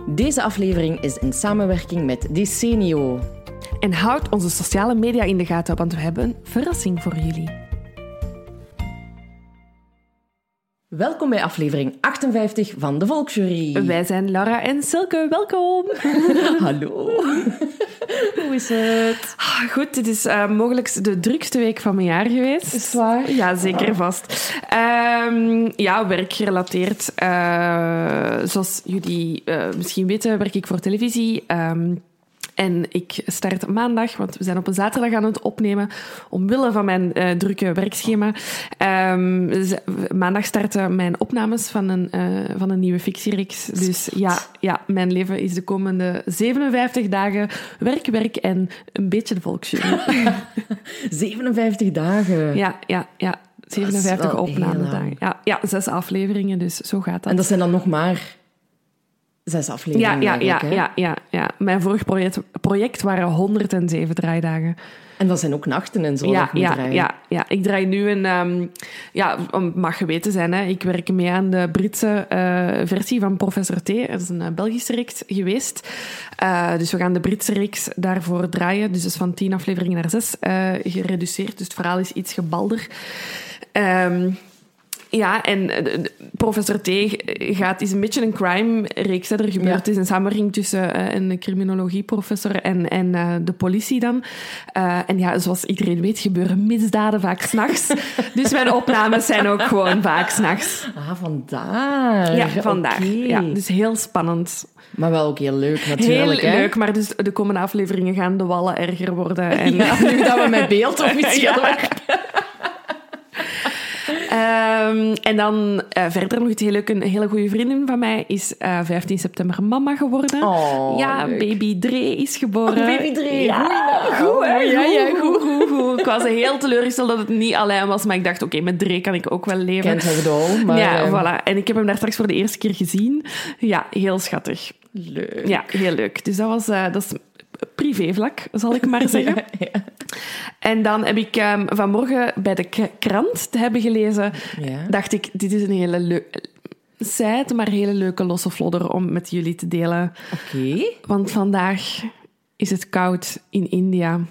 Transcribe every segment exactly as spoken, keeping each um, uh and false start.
Deze aflevering is in samenwerking met Decenio. En houd onze sociale media in de gaten, want we hebben een verrassing voor jullie. Welkom bij aflevering achtenvijftig van de Volksjury. Wij zijn Laura en Silke, welkom. Hallo. Hoe is het? Ah, goed, dit is uh, mogelijk de drukste week van mijn jaar geweest. Is het waar? Ja, zeker vast. Um, ja, werkgerelateerd. Uh, zoals jullie uh, misschien weten, werk ik voor televisie. Um, En ik start maandag, want we zijn op een zaterdag aan het opnemen, omwille van mijn uh, drukke werkschema. Um, z- maandag starten mijn opnames van een, uh, van een nieuwe fictiereeks. Dus ja, ja, mijn leven is de komende zevenenvijftig dagen werk, werk en een beetje de Volksjury. zevenenvijftig dagen? Ja, ja, ja. zevenenvijftig opnamedagen. Ja, ja, zes afleveringen, dus zo gaat dat. En dat zijn dan nog maar... Zes afleveringen. Ja, ja, ja, hè? ja, ja, ja. Mijn vorig project, project waren honderdzeven draaidagen. En dat zijn ook nachten en zo. Ja, dat je moet ja, draaien. ja, ja. Ik draai nu een... Um, ja, het mag geweten zijn, hè. Ik werk mee aan de Britse uh, versie van Professor T. Dat is een uh, Belgische reeks geweest. Uh, dus we gaan de Britse reeks daarvoor draaien. Dus, dus van tien afleveringen naar zes uh, gereduceerd. Dus het verhaal is iets gebalder. Um, Ja, en uh, Professor T gaat, is een beetje een crime-reeks. Hè. Er gebeurt ja. is een samenwerking tussen uh, een criminologieprofessor en, en uh, de politie dan. Uh, en ja, zoals iedereen weet, gebeuren misdaden vaak 's nachts. Dus mijn opnames zijn ook gewoon vaak 's nachts. Ah, vandaar. Ja, vandaar. Okay. Ja, dus heel spannend. Maar wel ook heel leuk natuurlijk. Heel hè? leuk, maar dus de komende afleveringen gaan de wallen erger worden. En... Ja, nu dat we met beeld officieel ja. Um, en dan uh, verder nog iets heel leuk. Een hele goede vriendin van mij is uh, vijftien september mama geworden. Oh, ja, leuk. baby Dre is geboren. Oh, baby Dre. Ja, goed, goed, hè? ja, ja, goed, goed, goed. Ik was heel teleurgesteld dat het niet alleen was, maar ik dacht, oké, okay, met Dre kan ik ook wel leven. Can't have it all, maar... Ja, uh... voilà. En ik heb hem daar straks voor de eerste keer gezien. Ja, heel schattig. Leuk. Ja, heel leuk. Dus dat was... Uh, dat is privévlak, zal ik maar zeggen. ja, ja. En dan heb ik um, vanmorgen bij de k- krant te hebben gelezen, ja. dacht ik, dit is een hele leuke... Site, maar hele leuke losse flodder om met jullie te delen. Oké. Okay. Want vandaag is het koud in India.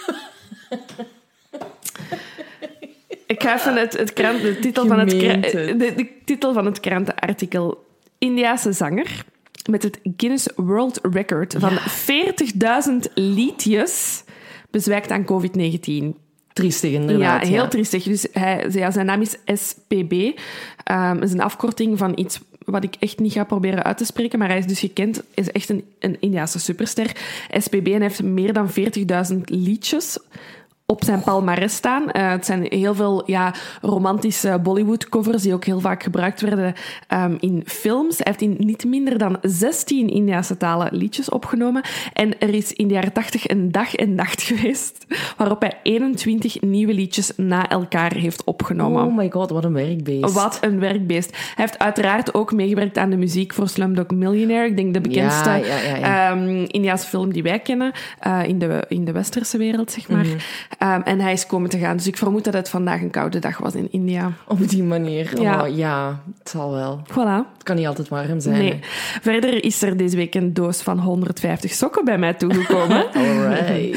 Ik ga even het, het krant, de, titel van het, de, de titel van het krantenartikel. Indiase zanger met het Guinness World Record van ja. veertigduizend liedjes bezwijkt aan covid negentien. Triestig, inderdaad. Ja, heel ja. triestig. Dus hij, ja, zijn naam is S P B. Um, is een afkorting van iets wat ik echt niet ga proberen uit te spreken, maar hij is dus gekend, is echt een, een Indiase superster. S P B en hij heeft meer dan veertigduizend liedjes op zijn palmares staan. Uh, het zijn heel veel ja, romantische Bollywood-covers die ook heel vaak gebruikt werden um, in films. Hij heeft in niet minder dan zestien Indiase talen liedjes opgenomen. En er is in de jaren tachtig een dag en nacht geweest waarop hij eenentwintig nieuwe liedjes na elkaar heeft opgenomen. Oh my god, wat een werkbeest. Wat een werkbeest. Hij heeft uiteraard ook meegewerkt aan de muziek voor Slumdog Millionaire. Ik denk de bekendste ja, ja, ja, ja. Um, Indiase film die wij kennen. Uh, in, de, in de westerse wereld, zeg maar. Mm-hmm. Um, en hij is komen te gaan. Dus ik vermoed dat het vandaag een koude dag was in India. Op die manier. Ja, oh, ja het zal wel. Voilà. Het kan niet altijd warm zijn. Nee. Verder is er deze week een doos van honderdvijftig sokken bij mij toegekomen. Alright.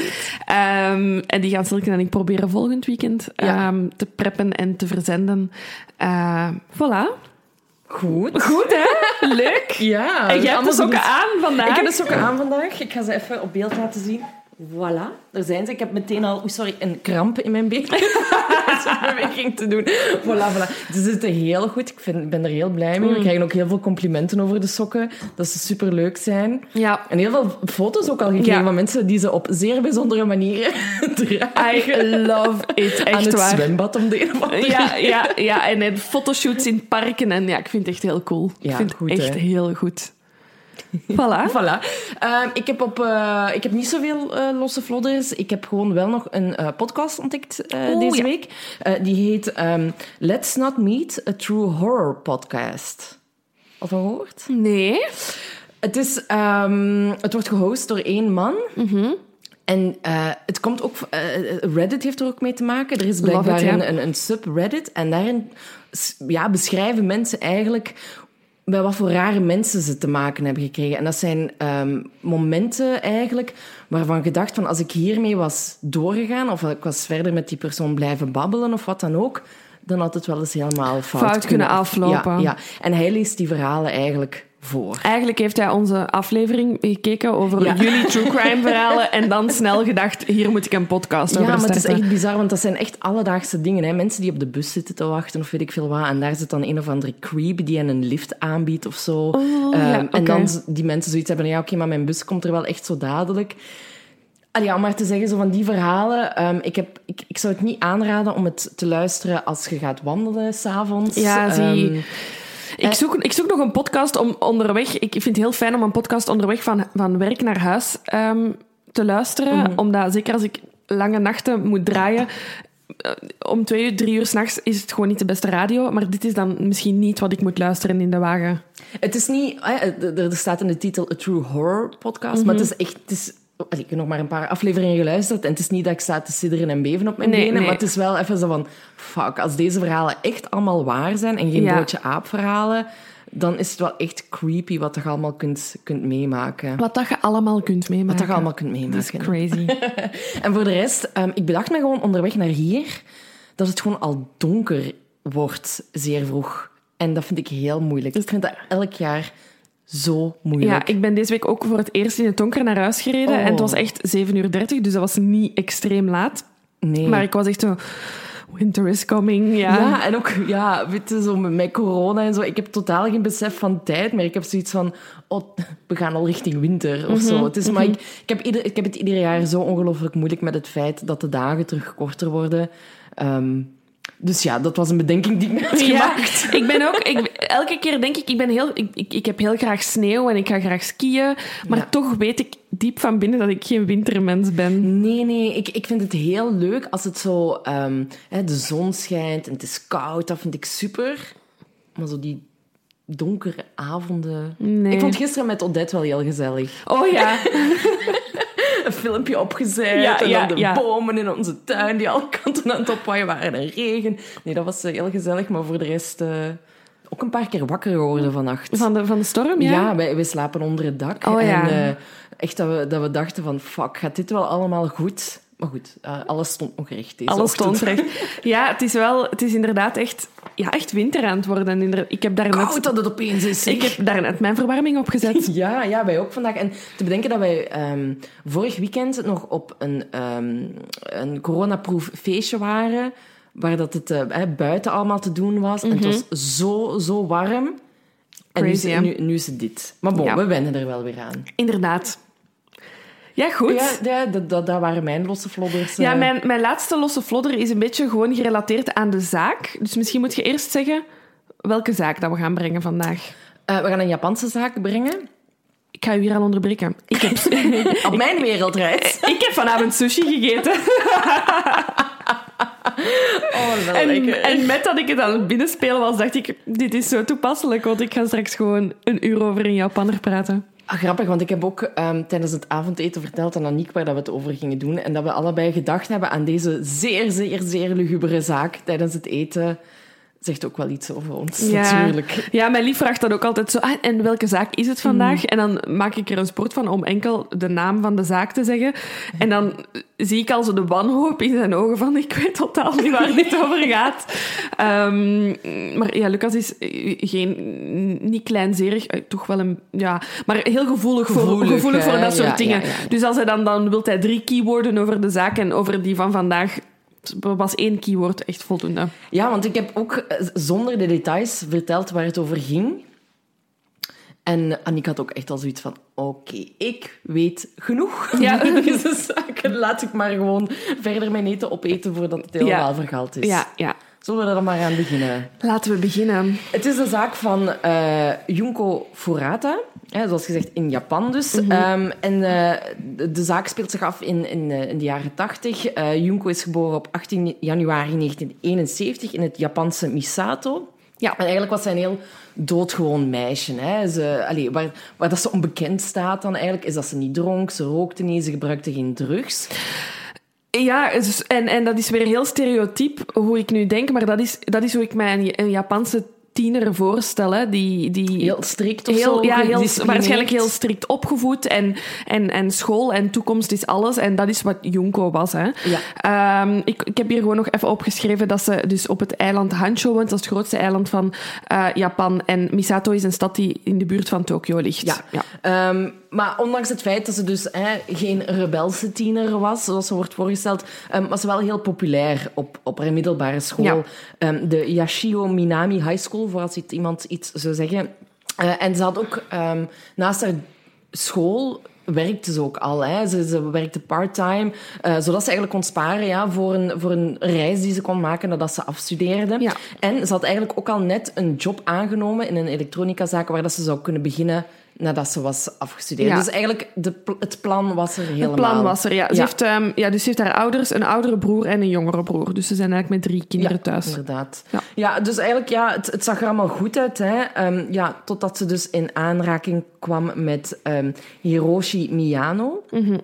um, en die gaan Silke en ik proberen volgend weekend ja. um, te preppen en te verzenden. Uh, voilà. Goed. Goed, hè? Leuk. Ja. En jij hebt de sokken goed. aan vandaag. Ik heb de sokken aan vandaag. Ik ga ze even op beeld laten zien. Voilà, daar zijn ze. Ik heb meteen al, oh sorry, een kramp in mijn been. Zo'n beweging te doen. Voilà, voilà. Ze zitten heel goed. Ik vind, ben er heel blij mee. We krijgen ook heel veel complimenten over de sokken. Dat ze superleuk zijn. Ja. En heel veel foto's ook al gekregen ja. van mensen die ze op zeer bijzondere manieren dragen. I love it. Echt aan het waar. zwembad om de een of andere ja, ja, ja, en, en fotoshoots in parken. En ja, ik vind het echt heel cool. Ja, ik vind goed, het echt hè? heel goed. Voilà. voilà. Uh, ik, heb op, uh, ik heb niet zoveel uh, losse flodders. Ik heb gewoon wel nog een uh, podcast ontdekt uh, oh, deze ja. week. Uh, die heet um, Let's Not Meet, a True Horror Podcast. Al van gehoord? Nee. Het, is, um, het wordt gehost door één man. Mm-hmm. En uh, het komt ook... Uh, Reddit heeft er ook mee te maken. Er is blijkbaar it, ja. een, een, een subreddit. En daarin ja, beschrijven mensen eigenlijk... bij wat voor rare mensen ze te maken hebben gekregen. En dat zijn um, momenten eigenlijk waarvan je dacht van als ik hiermee was doorgegaan of ik was verder met die persoon blijven babbelen of wat dan ook, dan had het wel eens helemaal fout, fout kunnen aflopen. Ja, ja. En hij leest die verhalen eigenlijk voor. Eigenlijk heeft hij onze aflevering gekeken over ja. jullie true crime verhalen en dan snel gedacht, hier moet ik een podcast over Ja, maar starten. het is echt bizar, want dat zijn echt alledaagse dingen. Hè? Mensen die op de bus zitten te wachten of weet ik veel wat. En daar zit dan een of andere creep die hen een lift aanbiedt of zo. Oh, um, ja, en okay. dan die mensen zoiets hebben, ja oké, okay, maar mijn bus komt er wel echt zo dadelijk. Allee, ja, om maar te zeggen, zo van die verhalen... Um, ik, heb, ik, ik zou het niet aanraden om het te luisteren als je gaat wandelen s'avonds. Ja, zie... Um, Ik zoek, ik zoek nog een podcast om onderweg... Ik vind het heel fijn om een podcast onderweg van, van werk naar huis um, te luisteren. Mm-hmm. Omdat, zeker als ik lange nachten moet draaien... Om twee uur, drie uur 's nachts is het gewoon niet de beste radio. Maar dit is dan misschien niet wat ik moet luisteren in de wagen. Het is niet... Er staat in de titel A True Horror Podcast. Mm-hmm. Maar het is echt... Het is, ik heb nog maar een paar afleveringen geluisterd. En het is niet dat ik sta te sidderen en beven op mijn nee, benen. Nee. Maar het is wel even zo van... Fuck, als deze verhalen echt allemaal waar zijn... En geen ja. broodje aap verhalen... Dan is het wel echt creepy wat je allemaal kunt, kunt meemaken. Wat dat je allemaal kunt meemaken. Wat dat je allemaal kunt meemaken. Dat is crazy. En voor de rest... Um, ik bedacht me gewoon onderweg naar hier... Dat het gewoon al donker wordt zeer vroeg. En dat vind ik heel moeilijk. Ik vind dat elk jaar... Zo moeilijk. Ja, ik ben deze week ook voor het eerst in het donker naar huis gereden. Oh. En het was echt zeven uur dertig, dus dat was niet extreem laat. Nee. Maar ik was echt zo... Winter is coming, ja. Ja, en ook ja, weet je, zo met corona en zo. Ik heb totaal geen besef van tijd, maar ik heb zoiets van... Oh, we gaan al richting winter of mm-hmm, zo. Het is, mm-hmm. maar ik, ik, heb ieder, ik heb het ieder jaar zo ongelooflijk moeilijk met het feit dat de dagen terug korter worden. Um, Dus ja, dat was een bedenking die ik net had gemaakt. Ja, ik ben ook... Ik, elke keer denk ik, ik, ben heel, ik, ik, ik heb heel graag sneeuw en ik ga graag skiën. Maar ja. toch weet ik diep van binnen dat ik geen wintermens ben. Nee, nee. Ik, ik vind het heel leuk als het zo... Um, hè, de zon schijnt en het is koud. Dat vind ik super. Maar zo die donkere avonden... Nee. Ik vond gisteren met Odette wel heel gezellig. Oh ja. Een filmpje opgezet ja, en ja, dan de ja. bomen in onze tuin die alle kanten aan het opwaaien waren en regen. Nee, dat was uh, heel gezellig, maar voor de rest uh, ook een paar keer wakker geworden vannacht. Van de, van de storm, ja? Ja, wij, wij slapen onder het dak. Oh, ja. En uh, echt dat we, dat we dachten van, fuck, gaat dit wel allemaal goed? Maar goed, uh, alles stond nog recht deze Alles ochtend. stond recht. Ja, het is wel... Het is inderdaad echt... Ja, echt winter aan het worden. Ik heb daar Koud net, dat het opeens is. Ik heb daar net mijn verwarming op gezet. Ja, ja, wij ook vandaag. En te bedenken dat wij um, vorig weekend nog op een, um, een coronaproof feestje waren, waar dat het uh, buiten allemaal te doen was. Mm-hmm. En het was zo, zo warm. Crazy, en nu, nu, nu is het dit. Maar bon, ja. we wennen er wel weer aan. Inderdaad. Ja, goed. Ja, ja dat, dat, dat waren mijn losse flodders. Ja, mijn, mijn laatste losse flodder is een beetje gewoon gerelateerd aan de zaak. Dus misschien moet je eerst zeggen welke zaak dat we gaan brengen vandaag. Uh, we gaan een Japanse zaak brengen. Ik ga u hier al onderbreken. Ik heb... Op mijn wereldreis. Ik heb vanavond sushi gegeten. Oh, wel en, lekker. En met dat ik het aan het binnenspelen was, dacht ik, dit is zo toepasselijk, want ik ga straks gewoon een uur over een Japanner praten. Ah, grappig, want ik heb ook um, tijdens het avondeten verteld aan Aniek waar dat we het over gingen doen. En dat we allebei gedacht hebben aan deze zeer, zeer, zeer lugubere zaak tijdens het eten. Zegt ook wel iets over ons, ja. natuurlijk. Ja, mijn lief vraagt dan ook altijd zo... Ah, en welke zaak is het vandaag? Mm. En dan maak ik er een sport van om enkel de naam van de zaak te zeggen. En dan zie ik al zo de wanhoop in zijn ogen van... Ik weet totaal niet waar dit over gaat. Um, maar ja, Lucas is geen, niet kleinzerig. Toch wel een... Ja, maar heel gevoelig, gevoelig, voor, gevoelig voor dat soort ja, dingen. Ja, ja. Dus als hij dan... Dan wil hij drie keywoorden over de zaak en over die van vandaag... was één keyword echt voldoende. Ja, want ik heb ook zonder de details verteld waar het over ging. En Aniek had ook echt al zoiets van... Oké, okay, ik weet genoeg. Ja. Deze zaken laat ik maar gewoon verder mijn eten opeten voordat het helemaal ja. vergald is. Ja, ja. Zullen we er dan maar aan beginnen? Laten we beginnen. Het is de zaak van uh, Junko Furata. Hè, zoals gezegd, in Japan dus. Mm-hmm. Um, en uh, de, de zaak speelt zich af in, in, uh, in de jaren tachtig. Uh, Junko is geboren op achttien januari negentien eenenzeventig in het Japanse Misato. Ja, en eigenlijk was zij een heel doodgewoon meisje. Hè. Ze, allee, waar, waar dat ze onbekend staat dan eigenlijk, is dat ze niet dronk, ze rookte niet, ze gebruikte geen drugs. Ja, en, en dat is weer heel stereotyp hoe ik nu denk, maar dat is, dat is hoe ik mij een, een Japanse tiener voorstellen. Die, die heel strikt of heel, zo. Ja, heel, gedisciplineerd. waarschijnlijk heel strikt opgevoed. En, en, en school en toekomst is alles. En dat is wat Junko was. Hè. Ja. Um, ik, ik heb hier gewoon nog even opgeschreven dat ze dus op het eiland Honshu woont. Dat is het grootste eiland van uh, Japan. En Misato is een stad die in de buurt van Tokio ligt. Ja. ja. Um, maar ondanks het feit dat ze dus hè, geen rebelse tiener was, zoals ze wordt voorgesteld, um, was ze wel heel populair op, op haar middelbare school. Ja. Um, de Yashio Minami High School, voor als iemand iets zou zeggen. Uh, en ze had ook um, naast haar school werkte ze ook al. Hè. Ze, ze werkte part-time, uh, zodat ze eigenlijk kon sparen ja, voor, een, voor een reis die ze kon maken nadat ze afstudeerde. Ja. En ze had eigenlijk ook al net een job aangenomen in een elektronicazaak waar dat ze zou kunnen beginnen nadat ze was afgestudeerd. Ja. Dus eigenlijk, de, het plan was er helemaal. Het plan was er, ja. Ze, ja. Heeft, um, ja, dus ze heeft haar ouders, een oudere broer en een jongere broer. Dus ze zijn eigenlijk met drie kinderen ja, thuis. Inderdaad. Ja, ja dus eigenlijk, ja, het, het zag er allemaal goed uit. Hè. Um, ja, totdat ze dus in aanraking kwam met um, Hiroshi Miyano. Mm-hmm.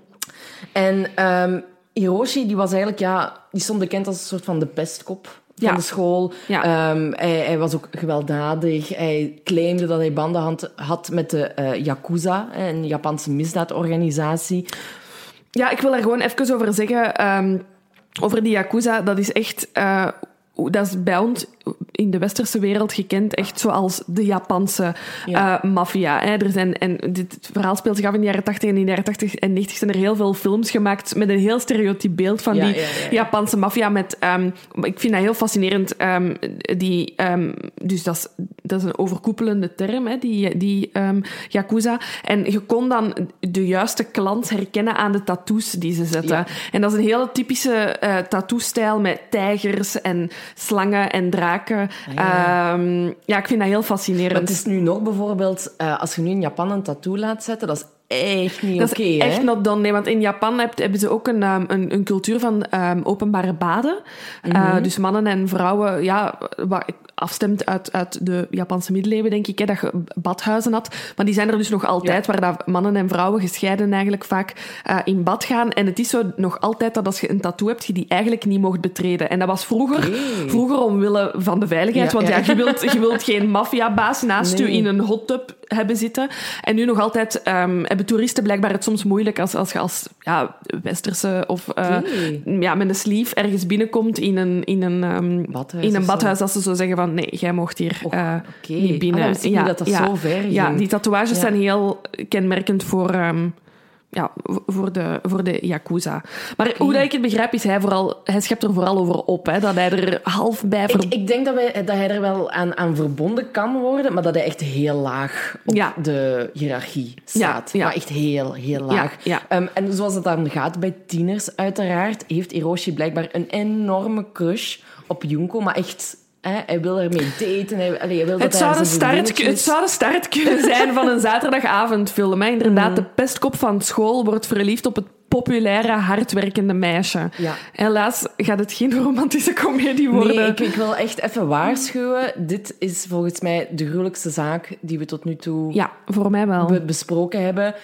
En um, Hiroshi, die was eigenlijk, ja, die stond bekend als een soort van de pestkop van ja. de school. Ja. Um, hij, hij was ook gewelddadig. Hij claimde dat hij banden had, had met de uh, Yakuza, een Japanse misdaadorganisatie. Ja, ik wil daar gewoon even over zeggen. Um, over die Yakuza, dat is echt... Uh, dat is bij ons in de westerse wereld gekend echt zoals de Japanse ja. uh, maffia. Hè. Er zijn, en dit verhaal speelt zich af in de jaren tachtig en in de jaren tachtig en negentig zijn er heel veel films gemaakt met een heel stereotyp beeld van ja, die ja, ja, ja. Japanse maffia. Met, um, ik vind dat heel fascinerend. Um, die, um, dus dat is, dat is een overkoepelende term, hè, die, die um, Yakuza. En je kon dan de juiste klant herkennen aan de tattoos die ze zetten. Ja. En dat is een hele typische uh, tattoo-stijl met tijgers en slangen en draken. Ja. Um, ja, ik vind dat heel fascinerend. Maar het is nu nog bijvoorbeeld, uh, als je nu in Japan een tattoo laat zetten, dat is echt niet oké. Dat is okay, echt hè? not done. Nee, want in Japan heb, hebben ze ook een, um, een, een cultuur van um, openbare baden. Mm-hmm. Uh, dus mannen en vrouwen, ja, wat afstemt uit, uit de Japanse middeleeuwen, denk ik, hè, dat je badhuizen had. Maar die zijn er dus nog altijd, ja. waar dat mannen en vrouwen gescheiden eigenlijk vaak uh, in bad gaan. En het is zo nog altijd dat als je een tattoo hebt, je die eigenlijk niet mocht betreden. En dat was vroeger, okay. vroeger omwille van de veiligheid. Ja, want ja, ja je, wilt, je wilt geen maffiabaas naast nee. je in een hot tub hebben zitten. En nu nog altijd um, hebben toeristen blijkbaar het soms moeilijk als, als je als ja, westerse of uh, okay. ja, met een sleeve ergens binnenkomt in een, in een, um, badhuis, in een badhuis, dat ze zo zeggen van nee, jij mocht hier uh, oh, okay. niet binnen. Ah, ja, dat dat ja, zo ver ging. Ja, die tatoeages ja. zijn heel kenmerkend voor... Um, Ja, voor de, voor de Yakuza. Maar okay. hoe dat ik het begrijp, is hij vooral... Hij schept er vooral over op, hè, dat hij er half bij... Ver... Ik, ik denk dat, wij, dat hij er wel aan, aan verbonden kan worden, maar dat hij echt heel laag op ja. de hiërarchie staat. Ja, ja. Maar echt heel, heel laag. Ja, ja. Um, en zoals het dan gaat bij tieners, uiteraard, heeft Hiroshi blijkbaar een enorme crush op Junko, maar echt... Hè, hij wil ermee daten. Hij, allee, hij wil het, dat zou hij de start, het zou de start kunnen zijn van een zaterdagavondfilm. Hè. Inderdaad, mm. de pestkop van school wordt verliefd op het populaire, hardwerkende meisje. Ja. Helaas gaat het geen romantische komedie worden. Nee, ik, ik wil echt even waarschuwen. Dit is volgens mij de gruwelijkste zaak die we tot nu toe ja, voor mij wel. Be- besproken hebben.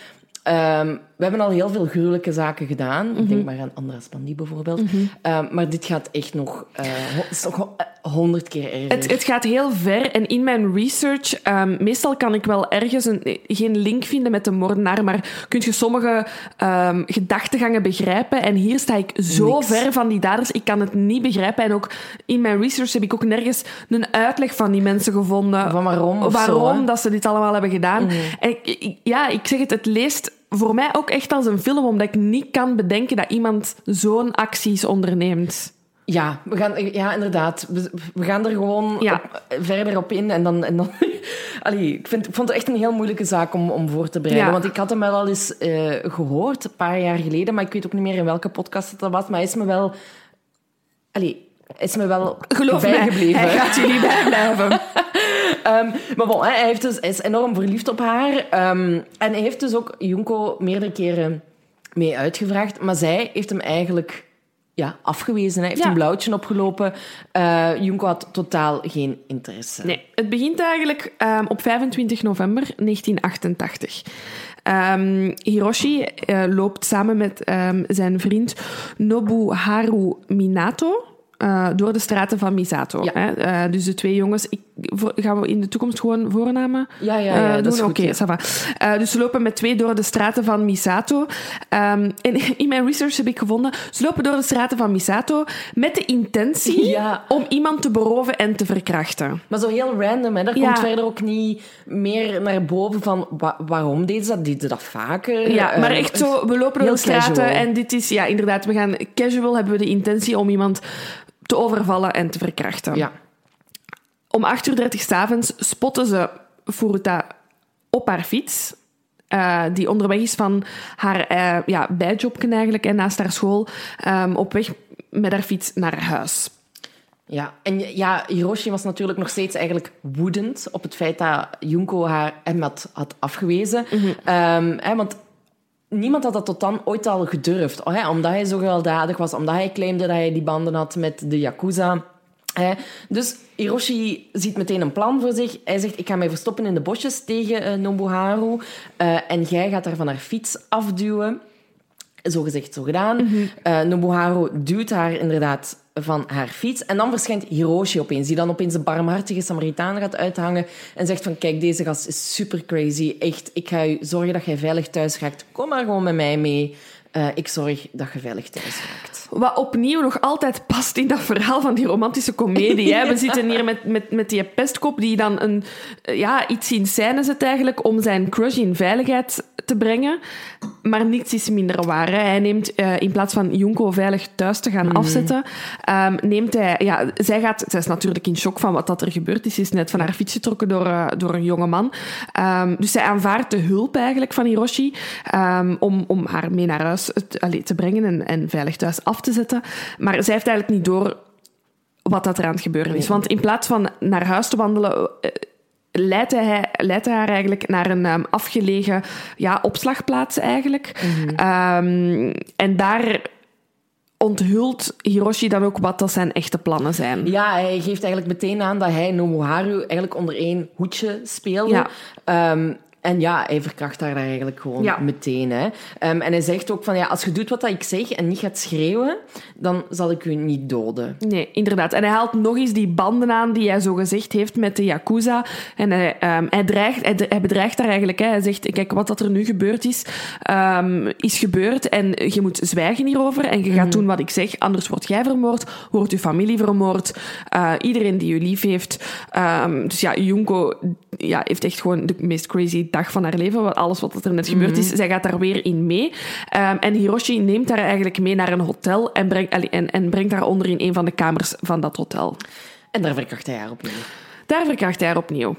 Um, we hebben al heel veel gruwelijke zaken gedaan. Mm-hmm. Ik denk maar aan Andras Pandi bijvoorbeeld. Mm-hmm. Um, maar dit gaat echt nog, uh, ho- is nog honderd keer erger. Het, het gaat heel ver. En in mijn research... Um, meestal kan ik wel ergens een, geen link vinden met de moordenaar, maar kun je sommige um, gedachtegangen begrijpen. En hier sta ik zo Niks. ver van die daders. Ik kan het niet begrijpen. En ook in mijn research heb ik ook nergens een uitleg van die mensen gevonden. Van waarom of Waarom zo, dat ze dit allemaal hebben gedaan. Mm. En ik, ik, ja, ik zeg het, het leest... voor mij ook echt als een film, omdat ik niet kan bedenken dat iemand zo'n acties onderneemt. Ja, we gaan, ja inderdaad. We, we gaan er gewoon ja. op, verder op in. En dan, en dan, allee, ik, vind, ik vond het echt een heel moeilijke zaak om, om voor te bereiden. Ja. Want ik had hem wel al eens uh, gehoord, een paar jaar geleden. Maar ik weet ook niet meer in welke podcast het dat was. Maar hij is me wel... Allee, is me wel Geloof bijgebleven. Mij, hij gaat jullie bijblijven. um, maar bon, hij, heeft dus, hij is enorm verliefd op haar. Um, en hij heeft dus ook Junko meerdere keren mee uitgevraagd. Maar zij heeft hem eigenlijk ja, afgewezen. Hij heeft ja. een blauwtje opgelopen. Uh, Junko had totaal geen interesse. Nee, het begint eigenlijk um, op vijfentwintig november negentien achtentachtig. Um, Hiroshi uh, loopt samen met um, zijn vriend Nobuharu Minato... Uh, door de straten van Misato. Ja. Hè? Uh, dus de twee jongens... Ik gaan we in de toekomst gewoon voornamen Ja, ja, ja, uh, dat is doen? goed. Oké, Ja. ça va. Uh, dus ze lopen met twee door de straten van Misato. Um, en in mijn research heb ik gevonden, ze lopen door de straten van Misato met de intentie Ja. om iemand te beroven en te verkrachten. Maar zo heel random, hè. Daar Ja. komt verder ook niet meer naar boven van wa- waarom deden ze dat? Deden ze dat vaker? Ja, maar Um, echt zo, we lopen door heel de straten casual. en dit is, ja, inderdaad, we gaan casual, hebben we de intentie om iemand te overvallen en te verkrachten. Ja. Om acht uur dertig 's avonds spotten ze Furuta op haar fiets, uh, die onderweg is van haar uh, ja, bijjobken eigenlijk, en naast haar school, um, op weg met haar fiets naar huis. Ja, en ja, Hiroshi was natuurlijk nog steeds eigenlijk woedend op het feit dat Junko haar hem had, had afgewezen. Mm-hmm. Um, hè, want niemand had dat tot dan ooit al gedurfd. Oh, hè, omdat hij zo gewelddadig was, omdat hij claimde dat hij die banden had met de Yakuza. Hè. Dus Hiroshi ziet meteen een plan voor zich. Hij zegt, ik ga mij verstoppen in de bosjes tegen uh, Nobuharu. Uh, en jij gaat haar van haar fiets afduwen. Zo gezegd, zo gedaan. Mm-hmm. Uh, Nobuharu duwt haar inderdaad van haar fiets. En dan verschijnt Hiroshi opeens, die dan opeens de barmhartige Samaritaan gaat uithangen en zegt van, kijk, deze gast is super crazy. Echt, ik ga je zorgen dat jij veilig thuis raakt. Kom maar gewoon met mij mee. Uh, ik zorg dat je veilig thuis raakt. Wat opnieuw nog altijd past in dat verhaal van die romantische komedie. Hè? We zitten hier met, met, met die pestkop die dan een, ja, iets in scène zet eigenlijk om zijn crush in veiligheid te brengen. Maar niets is minder waar. Hè? Hij neemt, uh, in plaats van Junko veilig thuis te gaan mm. afzetten, um, neemt hij... Ja, zij, gaat, zij is natuurlijk in shock van wat dat er gebeurd is. Ze is net van haar fiets getrokken door, uh, door een jonge man. Um, dus zij aanvaardt de hulp eigenlijk van Hiroshi um, om, om haar mee naar huis te, allez, te brengen en, en veilig thuis af te zetten. Maar zij heeft eigenlijk niet door wat dat er aan het gebeuren is. Want in plaats van naar huis te wandelen, leidt hij, leidt hij haar eigenlijk naar een um, afgelegen ja, opslagplaats eigenlijk. Mm-hmm. Um, en daar onthult Hiroshi dan ook wat dat zijn echte plannen zijn. Ja, hij geeft eigenlijk meteen aan dat hij Nobuharu eigenlijk onder één hoedje speelde. Ja. Um, En ja, hij verkracht haar daar eigenlijk gewoon ja. meteen. Hè. Um, en hij zegt ook van, ja, als je doet wat ik zeg en niet gaat schreeuwen, dan zal ik u niet doden. Nee, inderdaad. En hij haalt nog eens die banden aan die hij zogezegd heeft met de Yakuza. En hij, um, hij, dreigt, hij, hij bedreigt haar eigenlijk. Hè. Hij zegt, kijk, wat dat er nu gebeurd is, um, is gebeurd. En je moet zwijgen hierover. En je gaat mm. doen wat ik zeg. Anders word jij vermoord. Wordt je familie vermoord. Uh, iedereen die je lief heeft. Um, dus ja, Junko ja, heeft echt gewoon de meest crazy dag van haar leven. Alles wat er net gebeurd is. Mm-hmm. Zij gaat daar weer in mee. Um, en Hiroshi neemt haar eigenlijk mee naar een hotel en brengt, en, en brengt haar onder in een van de kamers van dat hotel. En daar verkracht hij haar opnieuw. Daar verkracht hij haar opnieuw.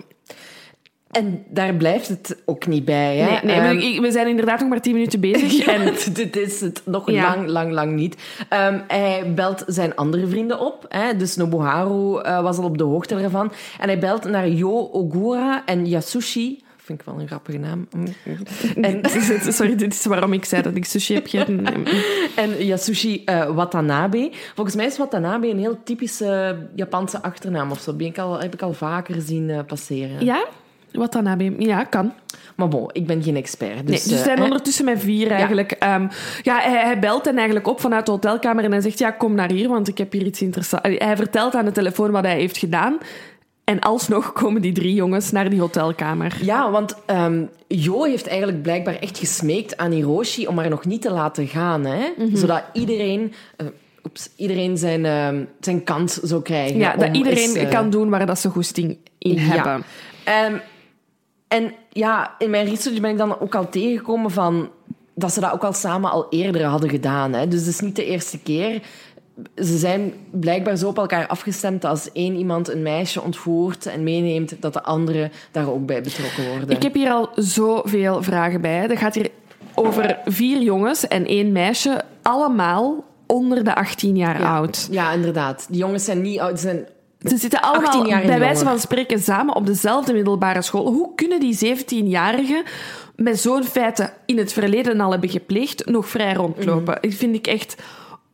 En daar blijft het ook niet bij. Hè? Nee, nee um, we zijn inderdaad nog maar tien minuten bezig. Ja, en dit is het nog ja. lang, lang, lang niet. Um, hij belt zijn andere vrienden op. Hè? Dus Nobuharu uh, was al op de hoogte ervan. En hij belt naar Yo Ogura en Yasushi. Vind ik wel een grappige naam. En, sorry, dit is waarom ik zei dat ik sushi heb gegeten. En Yasushi uh, Watanabe. Volgens mij is Watanabe een heel typische Japanse achternaam of zo. Ben ik al, heb ik al vaker zien uh, passeren. Ja? Watanabe. Ja, kan. Maar bon, ik ben geen expert. Dus, nee, dus we zijn uh, ondertussen met vier eigenlijk. Ja, um, ja hij, hij belt hen eigenlijk op vanuit de hotelkamer en hij zegt, ja, kom naar hier, want ik heb hier iets interessants. Hij vertelt aan de telefoon wat hij heeft gedaan. En alsnog komen die drie jongens naar die hotelkamer. Ja, want um, Jo heeft eigenlijk blijkbaar echt gesmeekt aan Hiroshi om haar nog niet te laten gaan. Hè? Mm-hmm. Zodat iedereen... Uh, Oeps, iedereen zijn, uh, zijn kans zou krijgen. Ja, dat iedereen eens, uh, kan doen waar dat ze goesting in ja. hebben. Um, en ja, in mijn research ben ik dan ook al tegengekomen van dat ze dat ook al samen al eerder hadden gedaan. Hè? Dus het is niet de eerste keer. Ze zijn blijkbaar zo op elkaar afgestemd dat als één iemand een meisje ontvoert en meeneemt, dat de anderen daar ook bij betrokken worden. Ik heb hier al zoveel vragen bij. Er gaat hier over vier jongens en één meisje, allemaal onder de achttien jaar ja. oud. Ja, inderdaad. Die jongens zijn niet oud, ze zijn Ze zitten allemaal bij wijze van spreken samen op dezelfde middelbare school. Hoe kunnen die zeventienjarigen met zo'n feiten in het verleden al hebben gepleegd nog vrij rondlopen? Dat mm. vind ik echt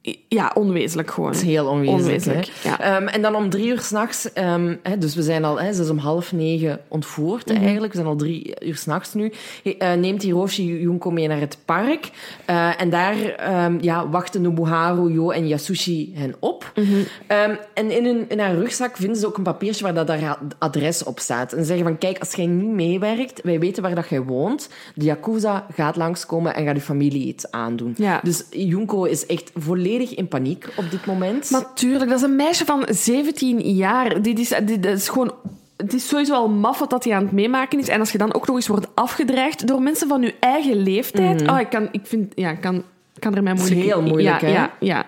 Ja, onwezenlijk gewoon. Het is heel onwezenlijk. onwezenlijk ja. um, en dan om drie uur s'nachts... Um, dus we zijn al... Hè, ze is om half negen ontvoerd, mm-hmm. eigenlijk. We zijn al drie uur s'nachts nu. Uh, neemt Hiroshi Junko mee naar het park. Uh, en daar um, ja, wachten Nobuharu, Jo en Yasushi hen op. Mm-hmm. Um, en in, hun, in haar rugzak vinden ze ook een papiertje waar dat haar adres op staat. En ze zeggen van, kijk, als jij niet meewerkt, wij weten waar dat jij woont. De Yakuza gaat langskomen en gaat je familie iets aandoen. Ja. Dus Junko is echt volledig in paniek op dit moment. Natuurlijk, dat is een meisje van zeventien jaar. Dit is, dit is gewoon... Het is sowieso al maf wat hij aan het meemaken is. En als je dan ook nog eens wordt afgedreigd door mensen van je eigen leeftijd... Mm. Oh, ik kan... Ik vind... Ja, ik kan, kan er mij moeilijk... Het is heel moeilijk, ja, hè? Ja, ja.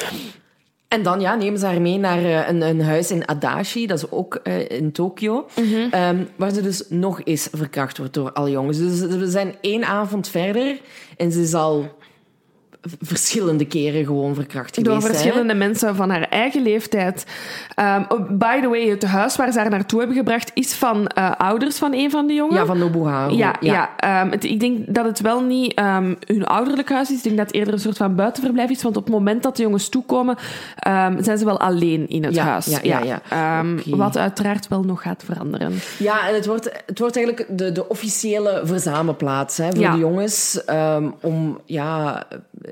En dan ja, nemen ze haar mee naar uh, een, een huis in Adachi, dat is ook uh, in Tokio, mm-hmm. um, waar ze dus nog eens verkracht wordt door alle jongens. Dus we zijn één avond verder en ze is al... verschillende keren gewoon verkracht geweest. Door verschillende hè? mensen van haar eigen leeftijd. Um, by the way, het huis waar ze haar naartoe hebben gebracht is van uh, ouders van een van de jongen. Ja, van Nobuharu. Ja, ja. ja um, het, ik denk dat het wel niet um, hun ouderlijk huis is. Ik denk dat het eerder een soort van buitenverblijf is. Want op het moment dat de jongens toekomen, um, zijn ze wel alleen in het ja, huis. Ja, ja, ja. ja. Um, okay. Wat uiteraard wel nog gaat veranderen. Ja, en het wordt, het wordt eigenlijk de, de officiële verzamelplaats hè, voor ja. de jongens. Um, om ja,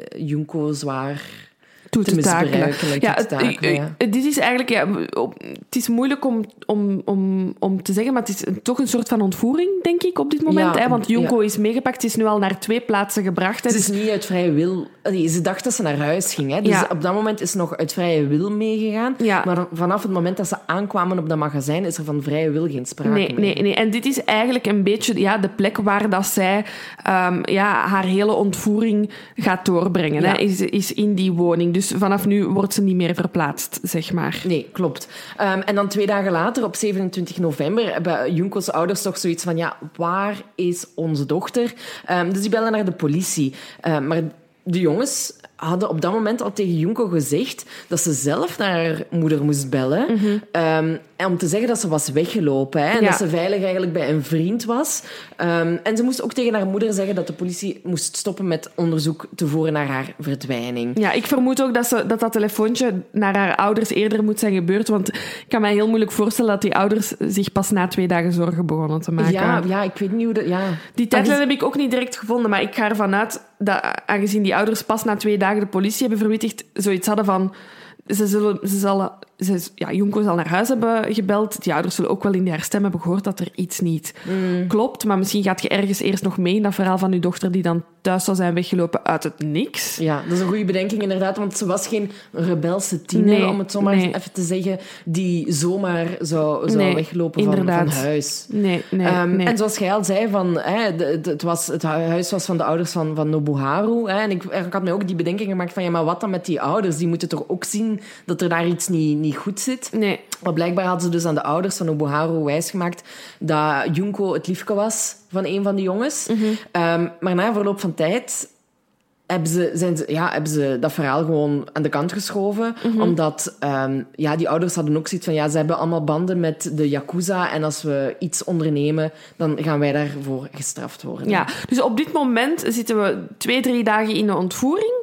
Junko zwaar... toe te, te takelen. Ja, te takelen, ja. Het, dit is eigenlijk... Ja, het is moeilijk om, om, om, om te zeggen, maar het is toch een soort van ontvoering, denk ik, op dit moment. Ja, hè? Want Junko ja. is meegepakt. Ze is nu al naar twee plaatsen gebracht. Hè? Ze is niet uit vrije wil... Nee, ze dacht dat ze naar huis ging. Hè? Dus ja. op dat moment is ze nog uit vrije wil meegegaan. Ja. Maar vanaf het moment dat ze aankwamen op dat magazijn, is er van vrije wil geen sprake nee, meer. Nee, nee. En dit is eigenlijk een beetje ja, de plek waar dat zij um, ja, haar hele ontvoering gaat doorbrengen. Ja. Hè? Is, is in die woning. Dus vanaf nu wordt ze niet meer verplaatst, zeg maar. Nee, klopt. Um, en dan twee dagen later, op zevenentwintig november, hebben Junko's ouders toch zoiets van, ja, waar is onze dochter? Um, dus die bellen naar de politie. Um, maar de jongens hadden op dat moment al tegen Junko gezegd dat ze zelf naar haar moeder moest bellen. Mm-hmm. Um, en om te zeggen dat ze was weggelopen. Hè, en ja. dat ze veilig eigenlijk bij een vriend was. Um, en ze moest ook tegen haar moeder zeggen dat de politie moest stoppen met onderzoek te voeren naar haar verdwijning. Ja, ik vermoed ook dat ze, dat, dat telefoontje naar haar ouders eerder moet zijn gebeurd. Want ik kan mij heel moeilijk voorstellen dat die ouders zich pas na twee dagen zorgen begonnen te maken. Ja, ja ik weet niet hoe dat... Ja. Die tijdlijn heb ik ook niet direct gevonden, maar ik ga ervan uit dat, aangezien die ouders pas na twee dagen de politie hebben verwittigd, zoiets hadden van... Ze zullen, ze zal, ze, ja, Junko zal naar huis hebben gebeld. Die ouders zullen ook wel in haar stem hebben gehoord dat er iets niet mm. klopt. Maar misschien gaat je ergens eerst nog mee in dat verhaal van je dochter die dan thuis zou zijn weggelopen uit het niks. Ja, dat is een goede bedenking inderdaad, want ze was geen rebelse tiener, nee, om het zomaar nee. even te zeggen, die zomaar zou, zou nee, weglopen van, van huis. Nee, nee, um, nee. En zoals jij al zei, van, hè, de, de, het, was, het huis was van de ouders van, van Nobuharu. Hè, en ik, ik had mij ook die bedenking gemaakt van, ja, maar wat dan met die ouders? Die moeten toch ook zien dat er daar iets niet, niet goed zit? Nee. Maar blijkbaar hadden ze dus aan de ouders van Nobuharu wijsgemaakt dat Junko het liefje was van een van de jongens. Mm-hmm. Um, maar na verloop van tijd hebben ze, zijn ze, ja, hebben ze dat verhaal gewoon aan de kant geschoven. Mm-hmm. Omdat um, ja, die ouders hadden ook zoiets van... Ja, ze hebben allemaal banden met de Yakuza. En als we iets ondernemen, dan gaan wij daarvoor gestraft worden. Ja, dus op dit moment zitten we twee, drie dagen in de ontvoering.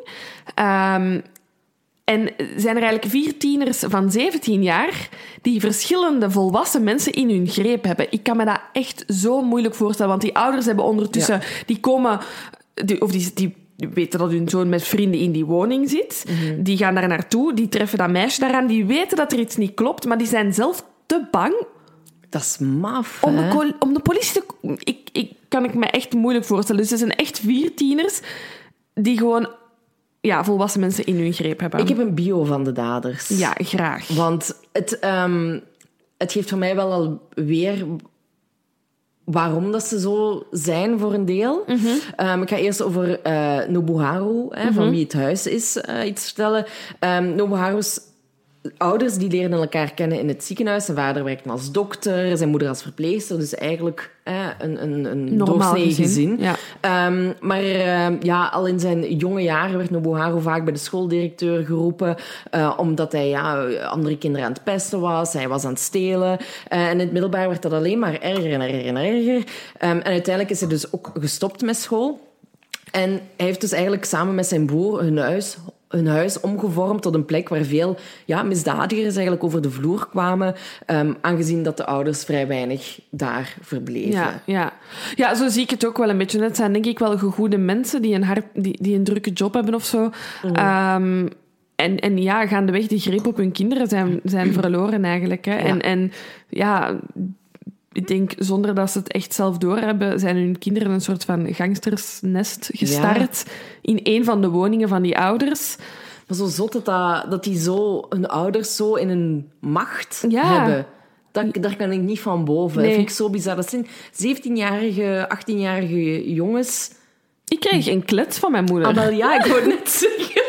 Um, En zijn er eigenlijk vier tieners van zeventien jaar die verschillende volwassen mensen in hun greep hebben. Ik kan me dat echt zo moeilijk voorstellen, want die ouders hebben ondertussen... Ja. Die komen... Die, of die, die weten dat hun zoon met vrienden in die woning zit. Mm-hmm. Die gaan daar naartoe, die treffen dat meisje daaraan. Die weten dat er iets niet klopt, maar die zijn zelf te bang... Dat is maf, om de, om de politie te... Ik, ik kan ik me echt moeilijk voorstellen. Dus het zijn echt vier tieners die gewoon... Ja, volwassen mensen in hun greep hebben. Ik heb een bio van de daders. Ja, graag. Want het, um, het geeft voor mij wel alweer waarom dat ze zo zijn voor een deel. Mm-hmm. Um, ik ga eerst over uh, Nobuharu, hè, mm-hmm. van wie het huis is, uh, iets vertellen. Um, Nobuharu's ouders die leerden elkaar kennen in het ziekenhuis. Zijn vader werkte als dokter, zijn moeder als verpleegster. Dus eigenlijk eh, een, een, een doorsnee gezin. gezin. Ja. Um, maar uh, ja, al in zijn jonge jaren werd Nobuharu vaak bij de schooldirecteur geroepen. Uh, omdat hij ja, andere kinderen aan het pesten was. Hij was aan het stelen. Uh, en in het middelbaar werd dat alleen maar erger en erger en erger. Um, en uiteindelijk is hij dus ook gestopt met school. En hij heeft dus eigenlijk samen met zijn broer hun huis hun huis omgevormd tot een plek waar veel ja, misdadigers eigenlijk over de vloer kwamen, um, aangezien dat de ouders vrij weinig daar verbleven. Ja, ja. ja, zo zie ik het ook wel een beetje. Het zijn denk ik wel goede mensen die een, hard, die, die een drukke job hebben of zo. Mm. Um, en, en ja, gaandeweg de greep op hun kinderen zijn, zijn verloren eigenlijk. Hè. Ja. En, en ja... Ik denk, zonder dat ze het echt zelf doorhebben, zijn hun kinderen een soort van gangstersnest gestart ja. in een van de woningen van die ouders. Maar zo zot dat, dat, dat die zo, hun ouders zo in hun macht ja. hebben. Dat, daar kan ik niet van boven. Nee. Dat vind ik zo bizar. Dat zijn zeventienjarige, achttienjarige jongens. Ik kreeg een klets van mijn moeder. Ah, wel, ja, ik wou net zeggen.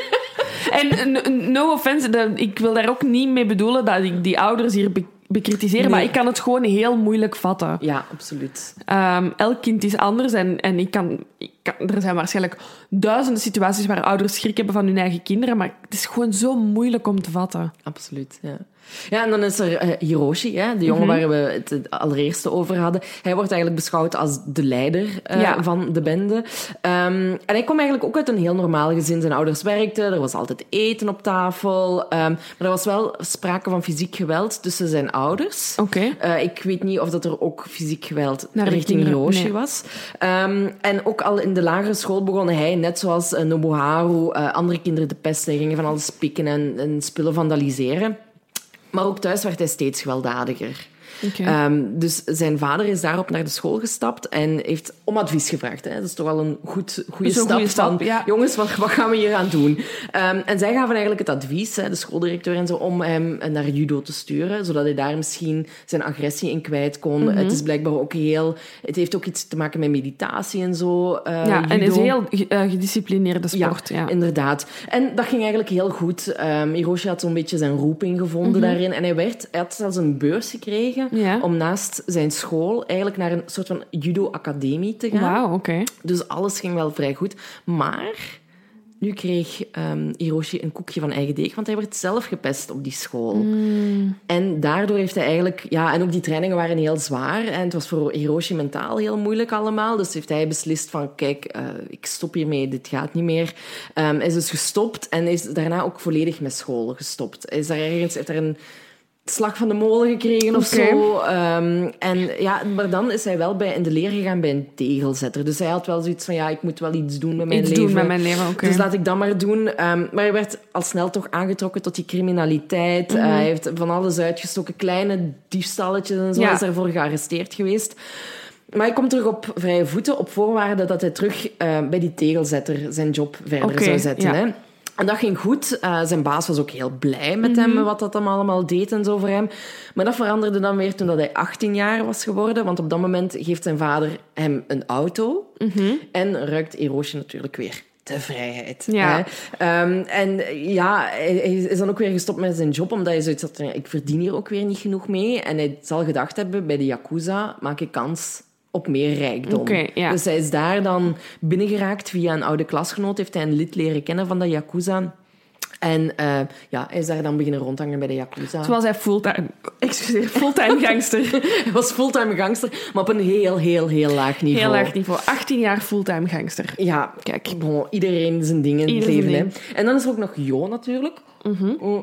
En no offense, ik wil daar ook niet mee bedoelen dat ik die ouders hier be- bekritiseren, nee. maar ik kan het gewoon heel moeilijk vatten. Ja, absoluut. Um, elk kind is anders en, en ik kan, ik kan... Er zijn waarschijnlijk duizenden situaties waar ouders schrik hebben van hun eigen kinderen, maar het is gewoon zo moeilijk om te vatten. Absoluut, ja. Ja, en dan is er uh, Hiroshi, hè, de jongen mm-hmm. waar we het, het allereerste over hadden. Hij wordt eigenlijk beschouwd als de leider uh, ja. van de bende. Um, en hij kwam eigenlijk ook uit een heel normaal gezin. Zijn ouders werkten, er was altijd eten op tafel. Um, maar er was wel sprake van fysiek geweld tussen zijn ouders. Okay. Uh, ik weet niet of dat er ook fysiek geweld Naar richting Hiroshi nee. was. Um, en ook al in de lagere school begon hij, net zoals uh, Nobuharu, uh, andere kinderen te pesten. Hij ging van alles pikken en, en spullen vandaliseren. Maar ook thuis werd hij steeds gewelddadiger. Okay. Um, dus zijn vader is daarop naar de school gestapt en heeft om advies gevraagd. Hè. Dat is toch wel een goed, goede stap. Goede stap van, ja. jongens, wat, wat gaan we hier aan doen? Um, en zij gaven eigenlijk het advies, hè, de schooldirecteur en zo, om hem naar judo te sturen, zodat hij daar misschien zijn agressie in kwijt kon. Mm-hmm. Het is blijkbaar ook heel... Het heeft ook iets te maken met meditatie en zo. Uh, ja, judo. en het is een heel uh, gedisciplineerde sport. Ja, ja, inderdaad. En dat ging eigenlijk heel goed. Um, Hiroshi had zo'n beetje zijn roeping gevonden mm-hmm. daarin. En hij, werd, hij had zelfs een beurs gekregen ja. om naast zijn school eigenlijk naar een soort van judo-academie te gaan. Wauw, oké. Okay. Dus alles ging wel vrij goed. Maar nu kreeg um, Hiroshi een koekje van eigen deeg, want hij werd zelf gepest op die school. Mm. En daardoor heeft hij eigenlijk... Ja, en ook die trainingen waren heel zwaar. En het was voor Hiroshi mentaal heel moeilijk allemaal. Dus heeft hij beslist van, kijk, uh, ik stop hiermee, dit gaat niet meer. Um, hij is dus gestopt en is daarna ook volledig met school gestopt. Hij is daar ergens... Heeft er een slag van de molen gekregen of okay. zo. Um, en, ja, maar dan is hij wel bij, in de leer gegaan bij een tegelzetter. Dus hij had wel zoiets van, ja, ik moet wel iets doen met mijn iets leven. Iets doen met mijn leven, oké. Okay. Dus laat ik dat maar doen. Um, maar hij werd al snel toch aangetrokken tot die criminaliteit. Mm-hmm. Uh, hij heeft van alles uitgestoken. Kleine diefstalletjes en zo. Hij ja. is daarvoor gearresteerd geweest. Maar hij komt terug op vrije voeten op voorwaarde dat hij terug uh, bij die tegelzetter zijn job verder okay, zou zetten. Ja. Hè. En dat ging goed. Uh, zijn baas was ook heel blij met mm-hmm. hem, wat dat hem allemaal deed en zo voor hem. Maar dat veranderde dan weer toen dat hij achttien jaar was geworden. Want op dat moment geeft zijn vader hem een auto. Mm-hmm. En ruikt Hiroshi natuurlijk weer de vrijheid. Ja. Hè? Um, en ja, hij is dan ook weer gestopt met zijn job, omdat hij zoiets had, ik verdien hier ook weer niet genoeg mee. En hij zal gedacht hebben, bij de Yakuza maak ik kans op meer rijkdom. Okay, ja. Dus hij is daar dan binnengeraakt via een oude klasgenoot. Heeft hij een lid leren kennen van de Yakuza. En uh, ja, hij is daar dan beginnen rondhangen bij de Yakuza. Zoals hij fulltime... Excuseer, fulltime gangster. Hij was fulltime gangster, maar op een heel, heel, heel laag niveau. Heel laag niveau. achttien jaar fulltime gangster. Ja, kijk, bon, iedereen zijn dingen in het leven. Hè. En dan is er ook nog Jo natuurlijk. Mm-hmm.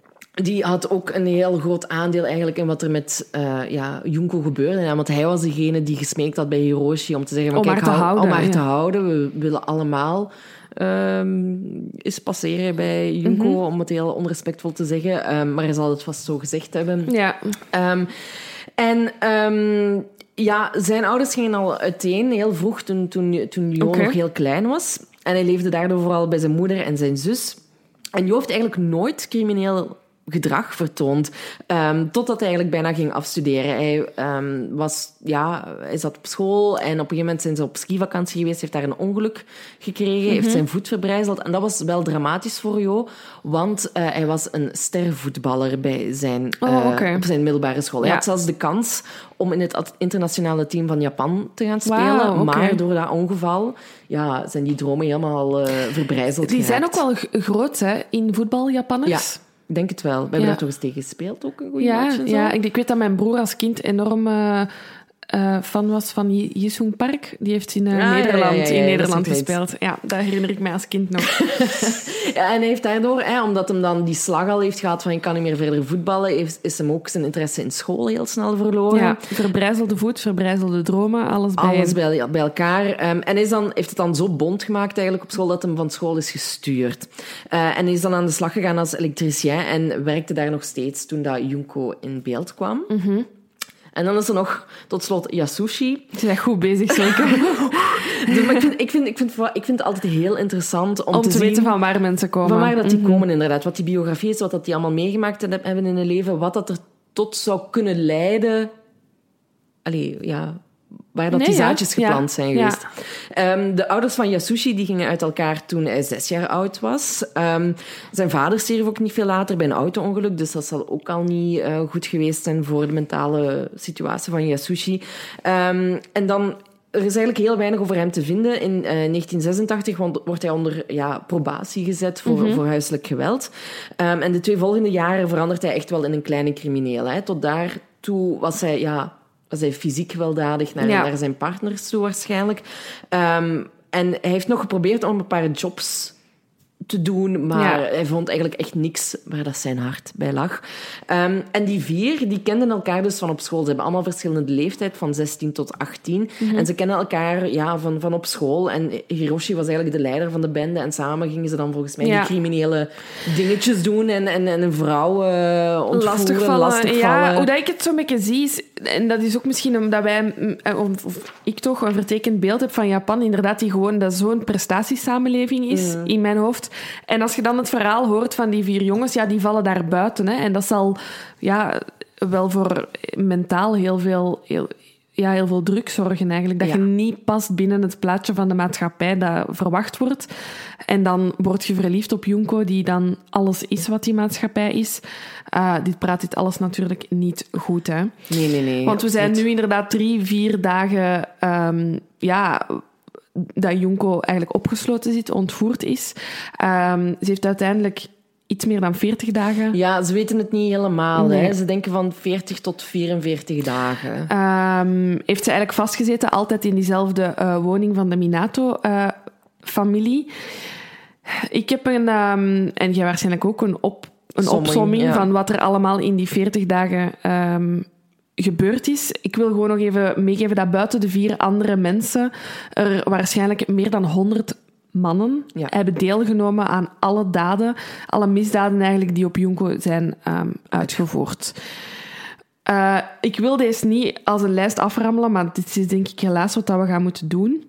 Die had ook een heel groot aandeel eigenlijk in wat er met uh, ja, Junko gebeurde. Ja, want hij was degene die gesmeekt had bij Hiroshi om te zeggen... Om kijk, haar te hou, houden. Om haar ja. te houden. We willen allemaal um, eens passeren bij Junko, mm-hmm. om het heel onrespectvol te zeggen. Um, maar hij zal het vast zo gezegd hebben. Ja. Um, en... Um, ja, zijn ouders gingen al uiteen heel vroeg, toen, toen, toen Jo okay. nog heel klein was. En hij leefde daardoor vooral bij zijn moeder en zijn zus. En Jo heeft eigenlijk nooit crimineel gedrag vertoond, um, totdat hij eigenlijk bijna ging afstuderen. Hij, um, was, ja, hij zat op school en op een gegeven moment zijn ze op skivakantie geweest, heeft daar een ongeluk gekregen, mm-hmm. heeft zijn voet verbrijzeld. En dat was wel dramatisch voor Jo, want uh, hij was een stervoetballer bij zijn, uh, oh, okay. op zijn middelbare school. Hij ja. had zelfs de kans om in het internationale team van Japan te gaan spelen, wow, okay. maar door dat ongeval ja, zijn die dromen helemaal uh, verbrijzeld Die geraakt. zijn ook wel g- groot, hè, in voetbal, Japanners. Ja. Ik denk het wel. We hebben ja. daar toch eens tegen gespeeld, ook een goede ja, match en zo. Ja, ik, ik weet dat mijn broer als kind enorm uh, uh, fan was van Jisung Park. Die heeft in uh, ja, Nederland, ja, ja, ja, in ja, Nederland gespeeld. Ja, dat herinner ik mij als kind nog. Ja, en hij heeft daardoor, hè, omdat hem dan die slag al heeft gehad van ik kan niet meer verder voetballen, heeft, is hem ook zijn interesse in school heel snel verloren. Ja, verbrijzelde voet, verbrijzelde dromen, alles bij Alles bij, bij elkaar. Um, en is dan, heeft het dan zo bond gemaakt eigenlijk op school dat hem van school is gestuurd. Uh, en is dan aan de slag gegaan als elektricien en werkte daar nog steeds toen dat Junko in beeld kwam. Mm-hmm. En dan is er nog, tot slot, Yasushi. Je bent goed bezig, zeker. Dus, maar ik, vind, ik, vind, ik, vind, ik vind het altijd heel interessant om, om te, te zien... weten van waar mensen komen. Van waar dat die mm-hmm. komen, inderdaad. Wat die biografie is, wat dat die allemaal meegemaakt hebben in hun leven. Wat dat er tot zou kunnen leiden... Allee, ja... Waar dat nee, die zaadjes ja. geplant ja. zijn geweest. Ja. Um, de ouders van Yasushi die gingen uit elkaar toen hij zes jaar oud was. Um, zijn vader stierf ook niet veel later bij een auto-ongeluk. Dus dat zal ook al niet uh, goed geweest zijn voor de mentale situatie van Yasushi. Um, en dan... Er is eigenlijk heel weinig over hem te vinden. In uh, negentien zesentachtig wordt hij onder ja, probatie gezet voor, mm-hmm. voor huiselijk geweld. Um, en de twee volgende jaren verandert hij echt wel in een kleine crimineel. Hè. Tot daartoe was hij... Ja, was hij fysiek gewelddadig naar, ja. naar zijn partners toe waarschijnlijk. Um, en hij heeft nog geprobeerd om een paar jobs te doen, maar ja. hij vond eigenlijk echt niks waar dat zijn hart bij lag. Um, en die vier, die kenden elkaar dus van op school. Ze hebben allemaal verschillende leeftijd, van zestien tot achttien. Mm-hmm. En ze kennen elkaar ja, van, van op school. En Hiroshi was eigenlijk de leider van de bende. En samen gingen ze dan volgens mij ja. die criminele dingetjes doen en, en, en een vrouw uh, ontvoeren, lastigvallen. lastigvallen. Ja, hoe dat ik het zo'n beetje zie, is, en dat is ook misschien omdat wij, of, of ik toch, een vertekend beeld heb van Japan, inderdaad, die gewoon dat zo'n prestatiesamenleving is mm. in mijn hoofd. En als je dan het verhaal hoort van die vier jongens, ja, die vallen daar buiten. Hè, en dat zal ja, wel voor mentaal heel veel, heel, ja, heel veel druk zorgen eigenlijk. Dat ja. je niet past binnen het plaatje van de maatschappij dat verwacht wordt. En dan word je verliefd op Junko, die dan alles is wat die maatschappij is. Uh, dit praat dit alles natuurlijk niet goed, hè. Nee, nee, nee. Want we zijn nu inderdaad drie, vier dagen... Um, ja... dat Junko eigenlijk opgesloten zit, ontvoerd is. Um, ze heeft uiteindelijk iets meer dan veertig dagen... Ja, ze weten het niet helemaal. Nee. Hè. Ze denken van veertig tot vierenveertig dagen. Um, heeft ze eigenlijk vastgezeten, altijd in diezelfde uh, woning van de Minato-familie. Uh, Ik heb een... Um, en jij waarschijnlijk ook een, op, een Somming, opsomming ja. van wat er allemaal in die veertig dagen... Um, gebeurd is. Ik wil gewoon nog even meegeven dat buiten de vier andere mensen er waarschijnlijk meer dan honderd mannen ja. hebben deelgenomen aan alle daden, alle misdaden eigenlijk die op Junko zijn um, uitgevoerd. Uh, ik wil deze niet als een lijst aframmelen, maar dit is denk ik helaas wat we gaan moeten doen.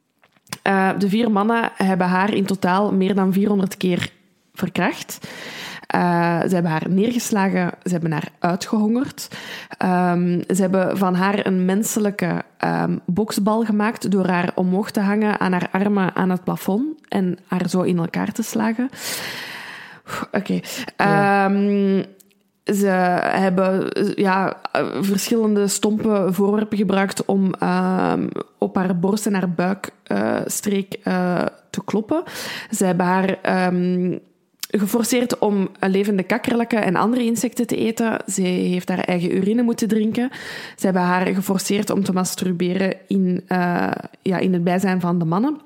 Uh, de vier mannen hebben haar in totaal meer dan vierhonderd keer verkracht. Uh, ze hebben haar neergeslagen, ze hebben haar uitgehongerd. Um, ze hebben van haar een menselijke um, boksbal gemaakt door haar omhoog te hangen aan haar armen aan het plafond en haar zo in elkaar te slagen. Oké. Okay. Ja. Um, ze hebben ja, verschillende stompe voorwerpen gebruikt om um, op haar borst en haar buikstreek uh, uh, te kloppen. Ze hebben haar... Um, geforceerd om levende kakkerlakken en andere insecten te eten. Ze heeft haar eigen urine moeten drinken. Ze hebben haar geforceerd om te masturberen in, uh, ja, in het bijzijn van de mannen.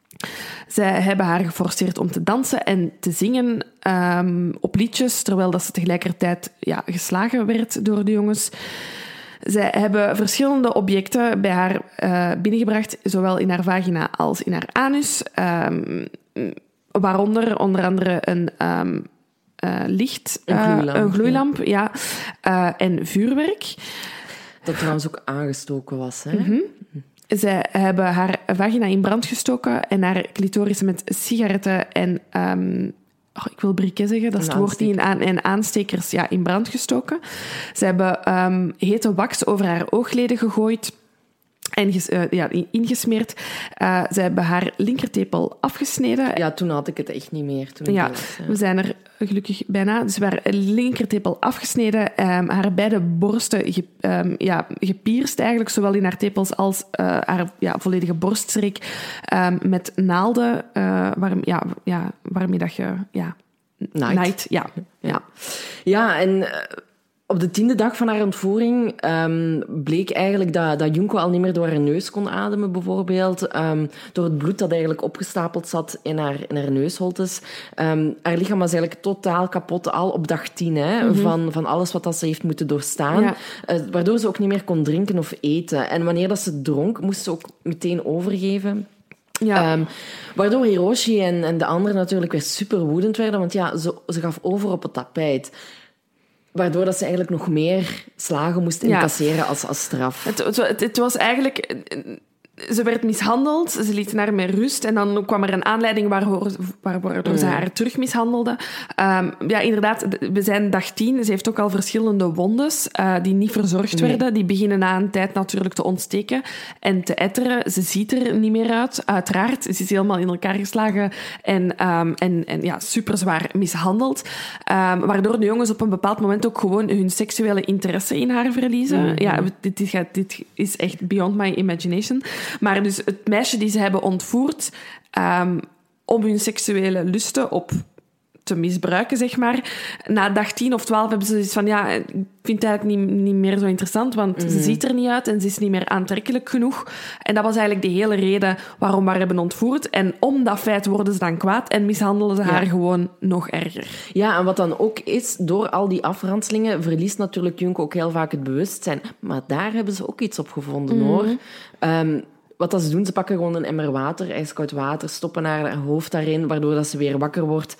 Ze hebben haar geforceerd om te dansen en te zingen um, op liedjes, terwijl dat ze tegelijkertijd ja, geslagen werd door de jongens. Zij hebben verschillende objecten bij haar uh, binnengebracht, zowel in haar vagina als in haar anus. Um, Waaronder onder andere een um, uh, licht, uh, een gloeilamp, een gloeilamp ja. Ja, uh, en vuurwerk. Dat trouwens ook aangestoken was. Hè? Mm-hmm. Zij hebben haar vagina in brand gestoken en haar clitoris met sigaretten en... Um, oh, ik wil briquet zeggen, dat is het woord niet. En, en aanstekers ja, in brand gestoken. Ze hebben um, hete wax over haar oogleden gegooid... En uh, ja, ingesmeerd. Uh, ze hebben haar linkertepel afgesneden. Ja, toen had ik het echt niet meer. Toen ja, was, ja, we zijn er gelukkig bijna. Dus haar linkertepel afgesneden. Um, haar beide borsten ge, um, ja, gepierst eigenlijk. Zowel in haar tepels als uh, haar ja, volledige borststreek. Um, met naalden. Uh, waarom, ja, ja, waarmee dat je... Ja, Night. Night, ja. Ja, ja en... Uh, Op de tiende dag van haar ontvoering um, bleek eigenlijk dat, dat Junko al niet meer door haar neus kon ademen, bijvoorbeeld. Um, door het bloed dat eigenlijk opgestapeld zat in haar, in haar neusholtes. Um, haar lichaam was eigenlijk totaal kapot, al op dag tien, hè, mm-hmm. van, van alles wat dat ze heeft moeten doorstaan. Ja. Uh, waardoor ze ook niet meer kon drinken of eten. En wanneer dat ze dronk, moest ze ook meteen overgeven. Ja. Um, waardoor Hiroshi en, en de anderen natuurlijk weer super woedend werden, want ja, ze, ze gaf over op het tapijt. Waardoor dat ze eigenlijk nog meer slagen moest incasseren ja. als, als straf. Het, het, het was eigenlijk... Ze werd mishandeld, ze lieten haar met rust en dan kwam er een aanleiding waardoor, waardoor ze haar terug mishandelde. Um, ja, inderdaad, we zijn dag tien. Ze heeft ook al verschillende wondes uh, die niet verzorgd nee. werden. Die beginnen na een tijd natuurlijk te ontsteken en te etteren. Ze ziet er niet meer uit, uiteraard. Ze is helemaal in elkaar geslagen en, um, en, en ja, super zwaar mishandeld. Um, waardoor de jongens op een bepaald moment ook gewoon hun seksuele interesse in haar verliezen. Mm-hmm. Ja, dit, dit, gaat, dit is echt beyond my imagination. Maar dus het meisje die ze hebben ontvoerd um, om hun seksuele lusten op te misbruiken, zeg maar. Na dag tien of twaalf hebben ze zoiets van, ja, ik vind het eigenlijk niet, niet meer zo interessant, want mm-hmm. ze ziet er niet uit en ze is niet meer aantrekkelijk genoeg. En dat was eigenlijk de hele reden waarom we haar hebben ontvoerd. En om dat feit worden ze dan kwaad en mishandelen ze haar ja. gewoon nog erger. Ja, en wat dan ook is, door al die afranselingen verliest natuurlijk Junko ook heel vaak het bewustzijn. Maar daar hebben ze ook iets op gevonden, mm-hmm. hoor. Um, Wat dat ze doen, ze pakken gewoon een emmer water, ijskoud water, stoppen haar hoofd daarin, waardoor dat ze weer wakker wordt.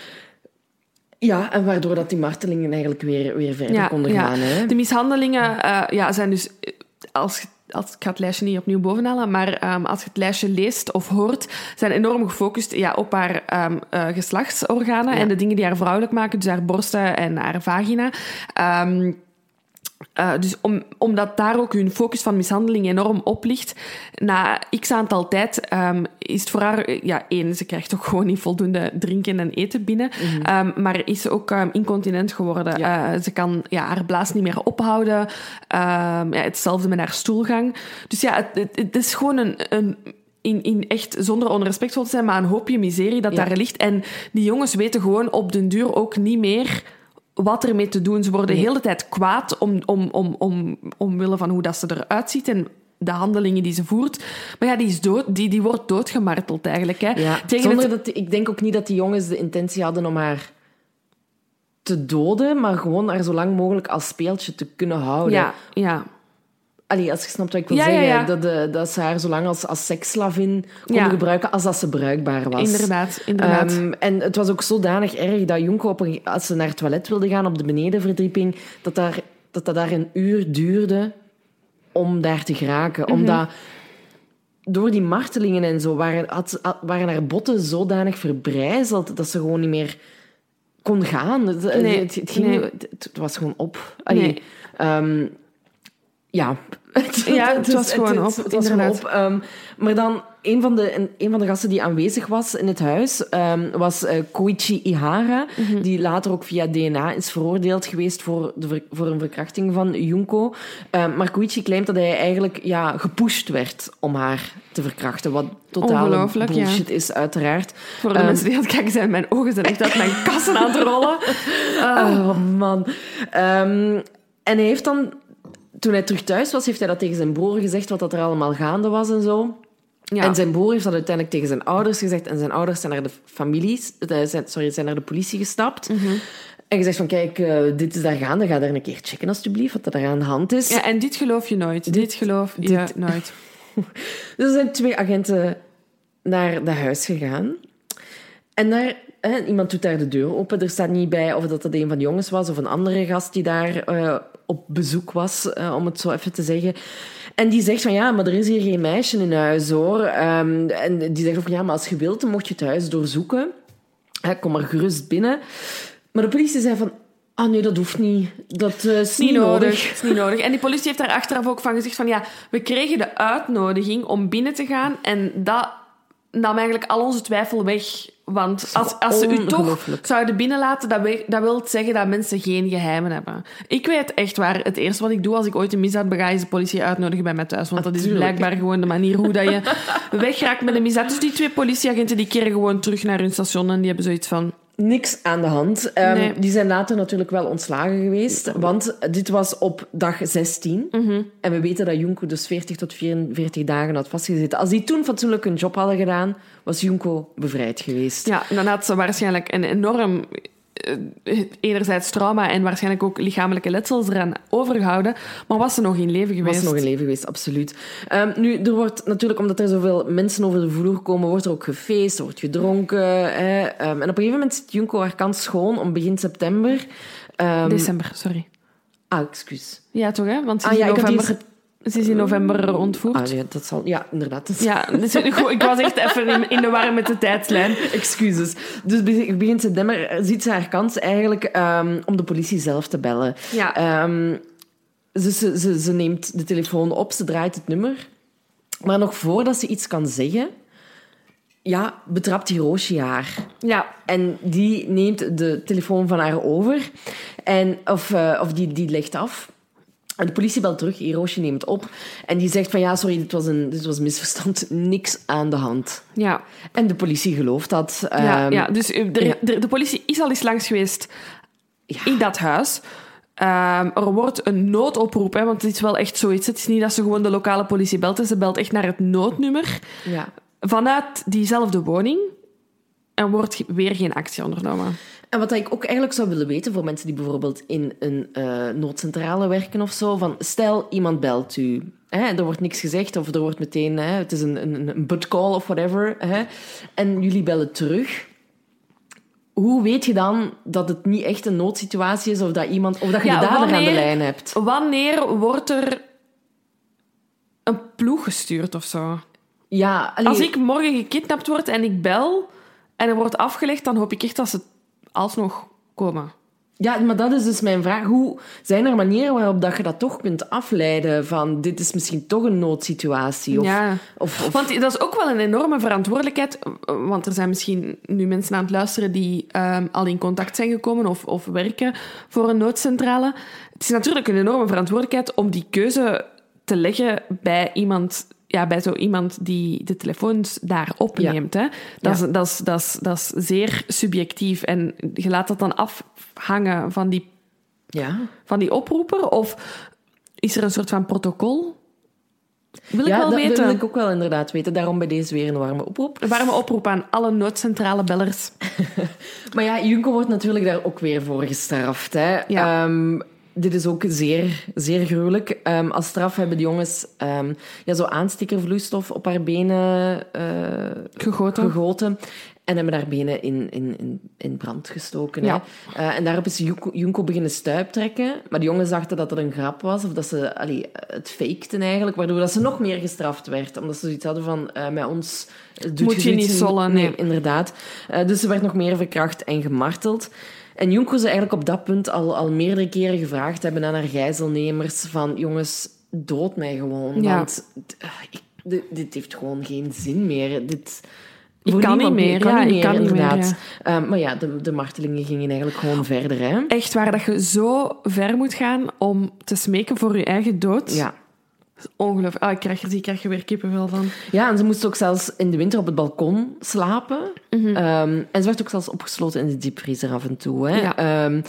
Ja, en waardoor dat die martelingen eigenlijk weer, weer verder ja, konden ja. gaan. Hè. De mishandelingen uh, ja, zijn dus... Als, als, ik ga het lijstje niet opnieuw bovenhalen, maar um, als je het lijstje leest of hoort, zijn enorm gefocust ja, op haar um, uh, geslachtsorganen ja. en de dingen die haar vrouwelijk maken, dus haar borsten en haar vagina. Um, Uh, dus om, omdat daar ook hun focus van mishandeling enorm op ligt, na x aantal tijd um, is het voor haar... Ja, één, ze krijgt ook gewoon niet voldoende drinken en eten binnen. Mm-hmm. Um, maar is ze ook um, incontinent geworden. Ja. Uh, ze kan ja, haar blaas niet meer ophouden. Um, ja, hetzelfde met haar stoelgang. Dus ja, het, het, het is gewoon een... een In, in echt, zonder onrespectvol te zijn, maar een hoopje miserie dat ja. daar ligt. En die jongens weten gewoon op den duur ook niet meer wat ermee te doen. Ze worden nee. de hele tijd kwaad om, om, om, om, omwille van hoe dat ze eruit ziet en de handelingen die ze voert. Maar ja, die, is dood, die, die wordt doodgemarteld eigenlijk. Hè. Ja, Tegen zonder het... dat, ik denk ook niet dat die jongens de intentie hadden om haar te doden, maar gewoon haar zo lang mogelijk als speeltje te kunnen houden. Ja, ja. Allee, als je snapt wat ik wil ja, zeggen. Ja, ja. Dat, de, dat ze haar zo lang als, als seksslavin konden ja. gebruiken als dat ze bruikbaar was. Inderdaad, inderdaad. Um, en het was ook zodanig erg dat Junko, op een, als ze naar het toilet wilde gaan op de benedenverdieping, dat, daar, dat dat daar een uur duurde om daar te geraken. Mm-hmm. Omdat door die martelingen en zo waren, had, waren haar botten zodanig verbrijzeld dat ze gewoon niet meer kon gaan. Het, nee, het, het, ging, nee. het, het was gewoon op. Allee, nee. um, Ja, het, ja, het was het, gewoon het, op. Het, het was gewoon op. Um, maar dan, een van, de, een, een van de gasten die aanwezig was in het huis, um, was uh, Koichi Ihara, mm-hmm. die later ook via D N A is veroordeeld geweest voor, de ver, voor een verkrachting van Junko. Um, maar Koichi claimt dat hij eigenlijk ja, gepusht werd om haar te verkrachten, wat totale bullshit ja. is, uiteraard. Voor de um, mensen die aan het kijken zijn, mijn ogen zijn echt uit mijn kassen aan het rollen. Uh. Oh, man. Um, en hij heeft dan... Toen hij terug thuis was, heeft hij dat tegen zijn broer gezegd, wat dat er allemaal gaande was en zo. Ja. En zijn broer heeft dat uiteindelijk tegen zijn ouders gezegd. En zijn ouders zijn naar de families... Zijn, sorry, zijn naar de politie gestapt. Mm-hmm. En gezegd van, kijk, uh, dit is daar gaande. Ga daar een keer checken, alsjeblieft, wat er aan de hand is. Ja, en dit geloof je nooit. Dit, dit geloof je dit... nooit. Dus er zijn twee agenten naar dat huis gegaan. En daar... Hè, iemand doet daar de deur open. Er staat niet bij of dat, dat een van de jongens was of een andere gast die daar uh, op bezoek was, uh, om het zo even te zeggen. En die zegt van, ja, maar er is hier geen meisje in huis, hoor. Um, en die zegt ook van, ja, maar als je wilt, dan mocht je het huis doorzoeken. Hè, kom maar gerust binnen. Maar de politie zei van, ah nee, dat hoeft niet. Dat uh, is niet, niet nodig. nodig. is niet nodig. En die politie heeft daar achteraf ook van gezegd van, ja, we kregen de uitnodiging om binnen te gaan en dat nam eigenlijk al onze twijfel weg. Want als, als ze u toch zouden binnenlaten, dat, we, dat wil zeggen dat mensen geen geheimen hebben. Ik weet echt waar, het eerste wat ik doe als ik ooit een misdaad bega, is de politie uitnodigen bij mij thuis. Want dat is blijkbaar gewoon de manier hoe dat je wegraakt met een misdaad. Dus die twee politieagenten die keren gewoon terug naar hun station en die hebben zoiets van... Niks aan de hand. Um, Nee. Die zijn later natuurlijk wel ontslagen geweest. Want dit was op dag zestien. Mm-hmm. En we weten dat Junko dus veertig tot vierenveertig dagen had vastgezeten. Als die toen fatsoenlijk een job hadden gedaan, was Junko bevrijd geweest. Ja, dan had ze waarschijnlijk een enorm... Uh, enerzijds trauma en waarschijnlijk ook lichamelijke letsels eraan overgehouden. Maar was ze nog in leven geweest? Was nog in leven geweest, absoluut. Um, nu, er wordt natuurlijk, omdat er zoveel mensen over de vloer komen, wordt er ook gefeest, er wordt gedronken. Hè. Um, en op een gegeven moment zit Junko haar kans schoon om begin september... Um, December, sorry. Ah, excuus. Ja, toch, hè? Want ze Ah is ja, in ik had november... hier... Ze is in november ontvoerd. Ah, ja, dat zal... Ja, inderdaad. Dat is... Ja, dus ik was echt even in, in de war met de tijdslijn. Excuses. Dus begin september ziet ze haar kans eigenlijk um, om de politie zelf te bellen. Ja. Um, dus ze, ze, ze neemt de telefoon op, ze draait het nummer. Maar nog voordat ze iets kan zeggen... Ja, betrapt Hiroshi haar. Ja. En die neemt de telefoon van haar over. En, of uh, of die, die legt af. En de politie belt terug, Hiroshi neemt op. En die zegt van, ja, sorry, dit was een, dit was een misverstand. Niks aan de hand. Ja. En de politie gelooft dat. Ja, um, ja. Dus de, ja. de, de politie is al eens langs geweest Ja. in dat huis. Um, er wordt een noodoproep, hè, want het is wel echt zoiets. Het is niet dat ze gewoon de lokale politie belt. Ze belt echt naar het noodnummer. Ja. Vanuit diezelfde woning. En wordt weer geen actie ondernomen. En wat ik ook eigenlijk zou willen weten voor mensen die bijvoorbeeld in een uh, noodcentrale werken of zo, van stel iemand belt u, hè, er wordt niks gezegd of er wordt meteen, hè, het is een, een, een butt call of whatever, hè, en jullie bellen terug. Hoe weet je dan dat het niet echt een noodsituatie is of dat, iemand, of dat je Ja, de dader wanneer, aan de lijn hebt? Wanneer wordt er een ploeg gestuurd of zo? Ja, allee, Als ik morgen gekidnapt word en ik bel en er wordt afgelegd, dan hoop ik echt dat ze alsnog komen. Ja, maar dat is dus mijn vraag. Hoe zijn er manieren waarop dat je dat toch kunt afleiden van dit is misschien toch een noodsituatie? Of, Ja. of, of... Want dat is ook wel een enorme verantwoordelijkheid. Want er zijn misschien nu mensen aan het luisteren die um, al in contact zijn gekomen of, of werken voor een noodcentrale. Het is natuurlijk een enorme verantwoordelijkheid om die keuze te leggen bij iemand... Ja, bij zo iemand die de telefoons daar opneemt. Ja. Hè. Dat, Ja. is, dat, is, dat, is, dat is zeer subjectief. En je laat dat dan afhangen van die, Ja. van die oproeper? Of is er een soort van protocol? Wil ik ja, wel dat weten. wil ik ook wel inderdaad weten. Daarom bij deze weer een warme oproep. Een warme oproep aan alle noodcentrale bellers. Maar ja, Junko wordt natuurlijk daar ook weer voor gestraft. Hè. Ja. Um, dit is ook zeer, zeer gruwelijk. Um, als straf hebben de jongens um, ja, zo aanstekervloeistof op haar benen uh, Gegoten. gegoten. En hebben haar benen in, in, in, in brand gestoken. Ja. Hè. Uh, en daarop is Junko, Junko beginnen stuiptrekken. Maar de jongens dachten dat het een grap was. Of dat ze allee, het fakten eigenlijk. Waardoor dat ze nog meer gestraft werd. Omdat ze zoiets hadden van... Uh, met ons doet Moet je zoiets niet zollen, Nee, nee. inderdaad. Uh, dus ze werd nog meer verkracht en gemarteld. En Junko ze eigenlijk op dat punt al, al meerdere keren gevraagd hebben aan haar gijzelnemers van... Jongens, dood mij gewoon. Ja. Want uh, ik, dit, dit heeft gewoon geen zin meer. Dit... Ik Voor kan niet niemand meer, Ik kan ja, niet ik meer, kan niet meer, inderdaad. Um, maar ja, de, de martelingen gingen eigenlijk gewoon verder. Hè? Echt waar dat je zo ver moet gaan om te smeken voor je eigen dood. Ja. Ongelooflijk. Ah, ik krijg er, ik krijg er weer kippenvel van. Ja, en ze moest ook zelfs in de winter op het balkon slapen. Mm-hmm. Um, en ze werd ook zelfs opgesloten in de diepvriezer af en toe. Hè? Ja. Um,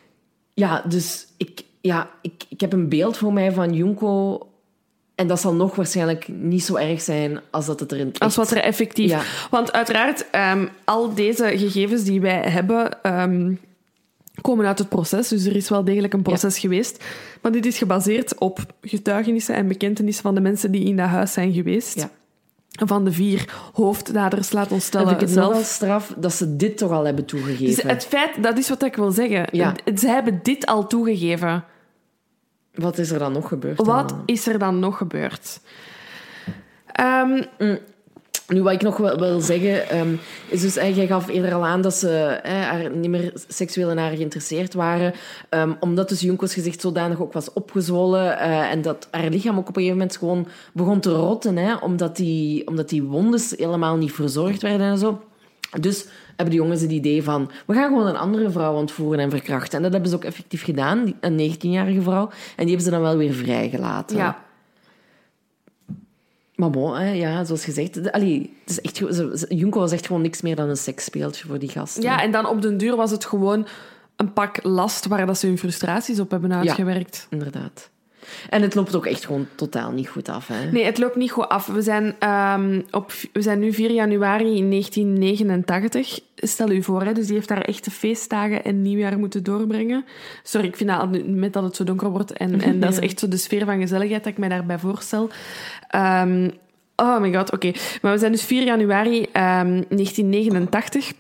ja, dus ik, ja, ik, ik heb een beeld voor mij van Junko... En dat zal nog waarschijnlijk niet zo erg zijn als dat het er in echt... Als wat er effectief... Ja. Want uiteraard, um, al deze gegevens die wij hebben... Um, komen uit het proces, dus er is wel degelijk een proces ja. geweest. Maar dit is gebaseerd op getuigenissen en bekentenissen van de mensen die in dat huis zijn geweest. Ja. Van de vier hoofddaders, laat ons stellen. Heb ik het zelf. nog wel straf dat ze dit toch al hebben toegegeven. Dus het feit, dat is wat ik wil zeggen. Ja. Ze hebben dit al toegegeven. Wat is er dan nog gebeurd? Wat dan? is er dan nog gebeurd? Um, mm. Nu, wat ik nog wil, wil zeggen, um, is dus... Eh, jij gaf eerder al aan dat ze eh, haar niet meer seksueel in haar geïnteresseerd waren. Um, omdat dus Junko's gezicht zodanig ook was opgezwollen. Uh, en dat haar lichaam ook op een gegeven moment gewoon begon te rotten. Hè, omdat, die, omdat die wondes helemaal niet verzorgd werden en zo. Dus hebben de jongens het idee van... We gaan gewoon een andere vrouw ontvoeren en verkrachten. En dat hebben ze ook effectief gedaan. Een negentienjarige vrouw. En die hebben ze dan wel weer vrijgelaten. Ja. Maar bon, hè, ja, zoals gezegd... de- Allee, het is echt, zo- zo- Junko was echt gewoon niks meer dan een seksspeeltje voor die gasten. Ja, en dan op den duur was het gewoon een pak last waar dat ze hun frustraties op hebben uitgewerkt. Inderdaad. En het loopt ook echt gewoon totaal niet goed af, hè? Nee, het loopt niet goed af. We zijn, ehm, op, we zijn nu vier januari negentien negenentachtig. Stel u voor, hè, dus die heeft daar echte feestdagen en nieuwjaar moeten doorbrengen. Sorry, ik vind dat met dat het zo donker wordt. En, en dat is echt zo de sfeer van gezelligheid dat ik mij daarbij voorstel. Ehm, oh my god, oké. Maar we zijn dus vier januari ehm, negentien negenentachtig.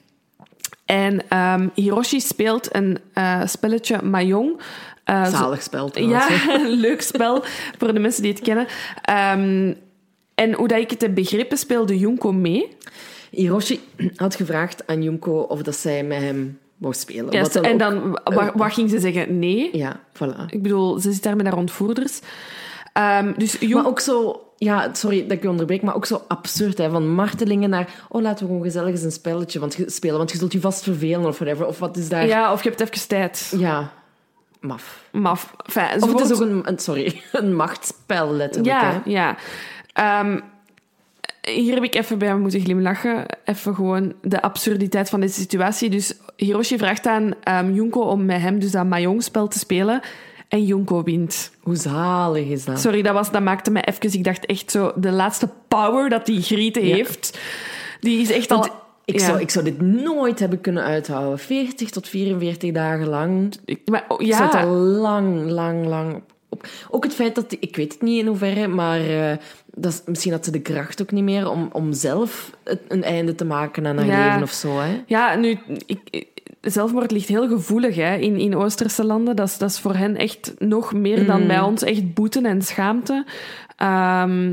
En ehm, Hiroshi speelt een uh, spelletje Mahjong. Uh, Zalig spel, trouwens. Ja, een leuk spel voor de mensen die het kennen. Um, en hoe dat ik het heb begrepen, speelde Junko mee. Hiroshi had gevraagd aan Junko of dat zij met hem wou spelen. Yes, Wat dan en ook- dan, wat, wat ging ze zeggen? Nee. Ja, voilà. Ik bedoel, ze zit daar met haar ontvoerders. Um, dus Jun- Maar ook zo... Ja, sorry dat ik je onderbreek, maar ook zo absurd, hè. Van martelingen naar... Oh, laten we gewoon gezellig eens een spelletje want, spelen, want je zult je vast vervelen of whatever. Of wat is daar... Ja, of je hebt even tijd. Ja, maf. Maf. Enfin, Of het is wordt- ook een, een... Sorry, een machtsspel, letterlijk, Ja, hè. ja. Um, hier heb ik even bij moeten glimlachen. Even gewoon de absurditeit van deze situatie. Dus Hiroshi vraagt aan um, Junko om met hem dus dat Mahjong-spel te spelen. En Junko wint. Hoe zalig is dat? Sorry, dat, was, dat maakte me even... Ik dacht echt zo... De laatste power dat die Grieten Ja. heeft, die is echt al... Want ik, ja. zou, ik zou dit nooit hebben kunnen uithouden. veertig tot vierenveertig dagen lang. Ik- maar, oh, Ik zat ja, al lang, lang, lang op. Ook het feit dat... die- Ik weet het niet in hoeverre, maar... eh, dat is, misschien had ze de kracht ook niet meer om, om zelf het- een einde te maken aan haar Ja. leven of zo, hè. ja, nu... Ik, zelfmoord ligt heel gevoelig hè, in, in Oosterse landen. Dat is, dat is voor hen echt nog meer dan bij ons echt boete en schaamte. Ehm,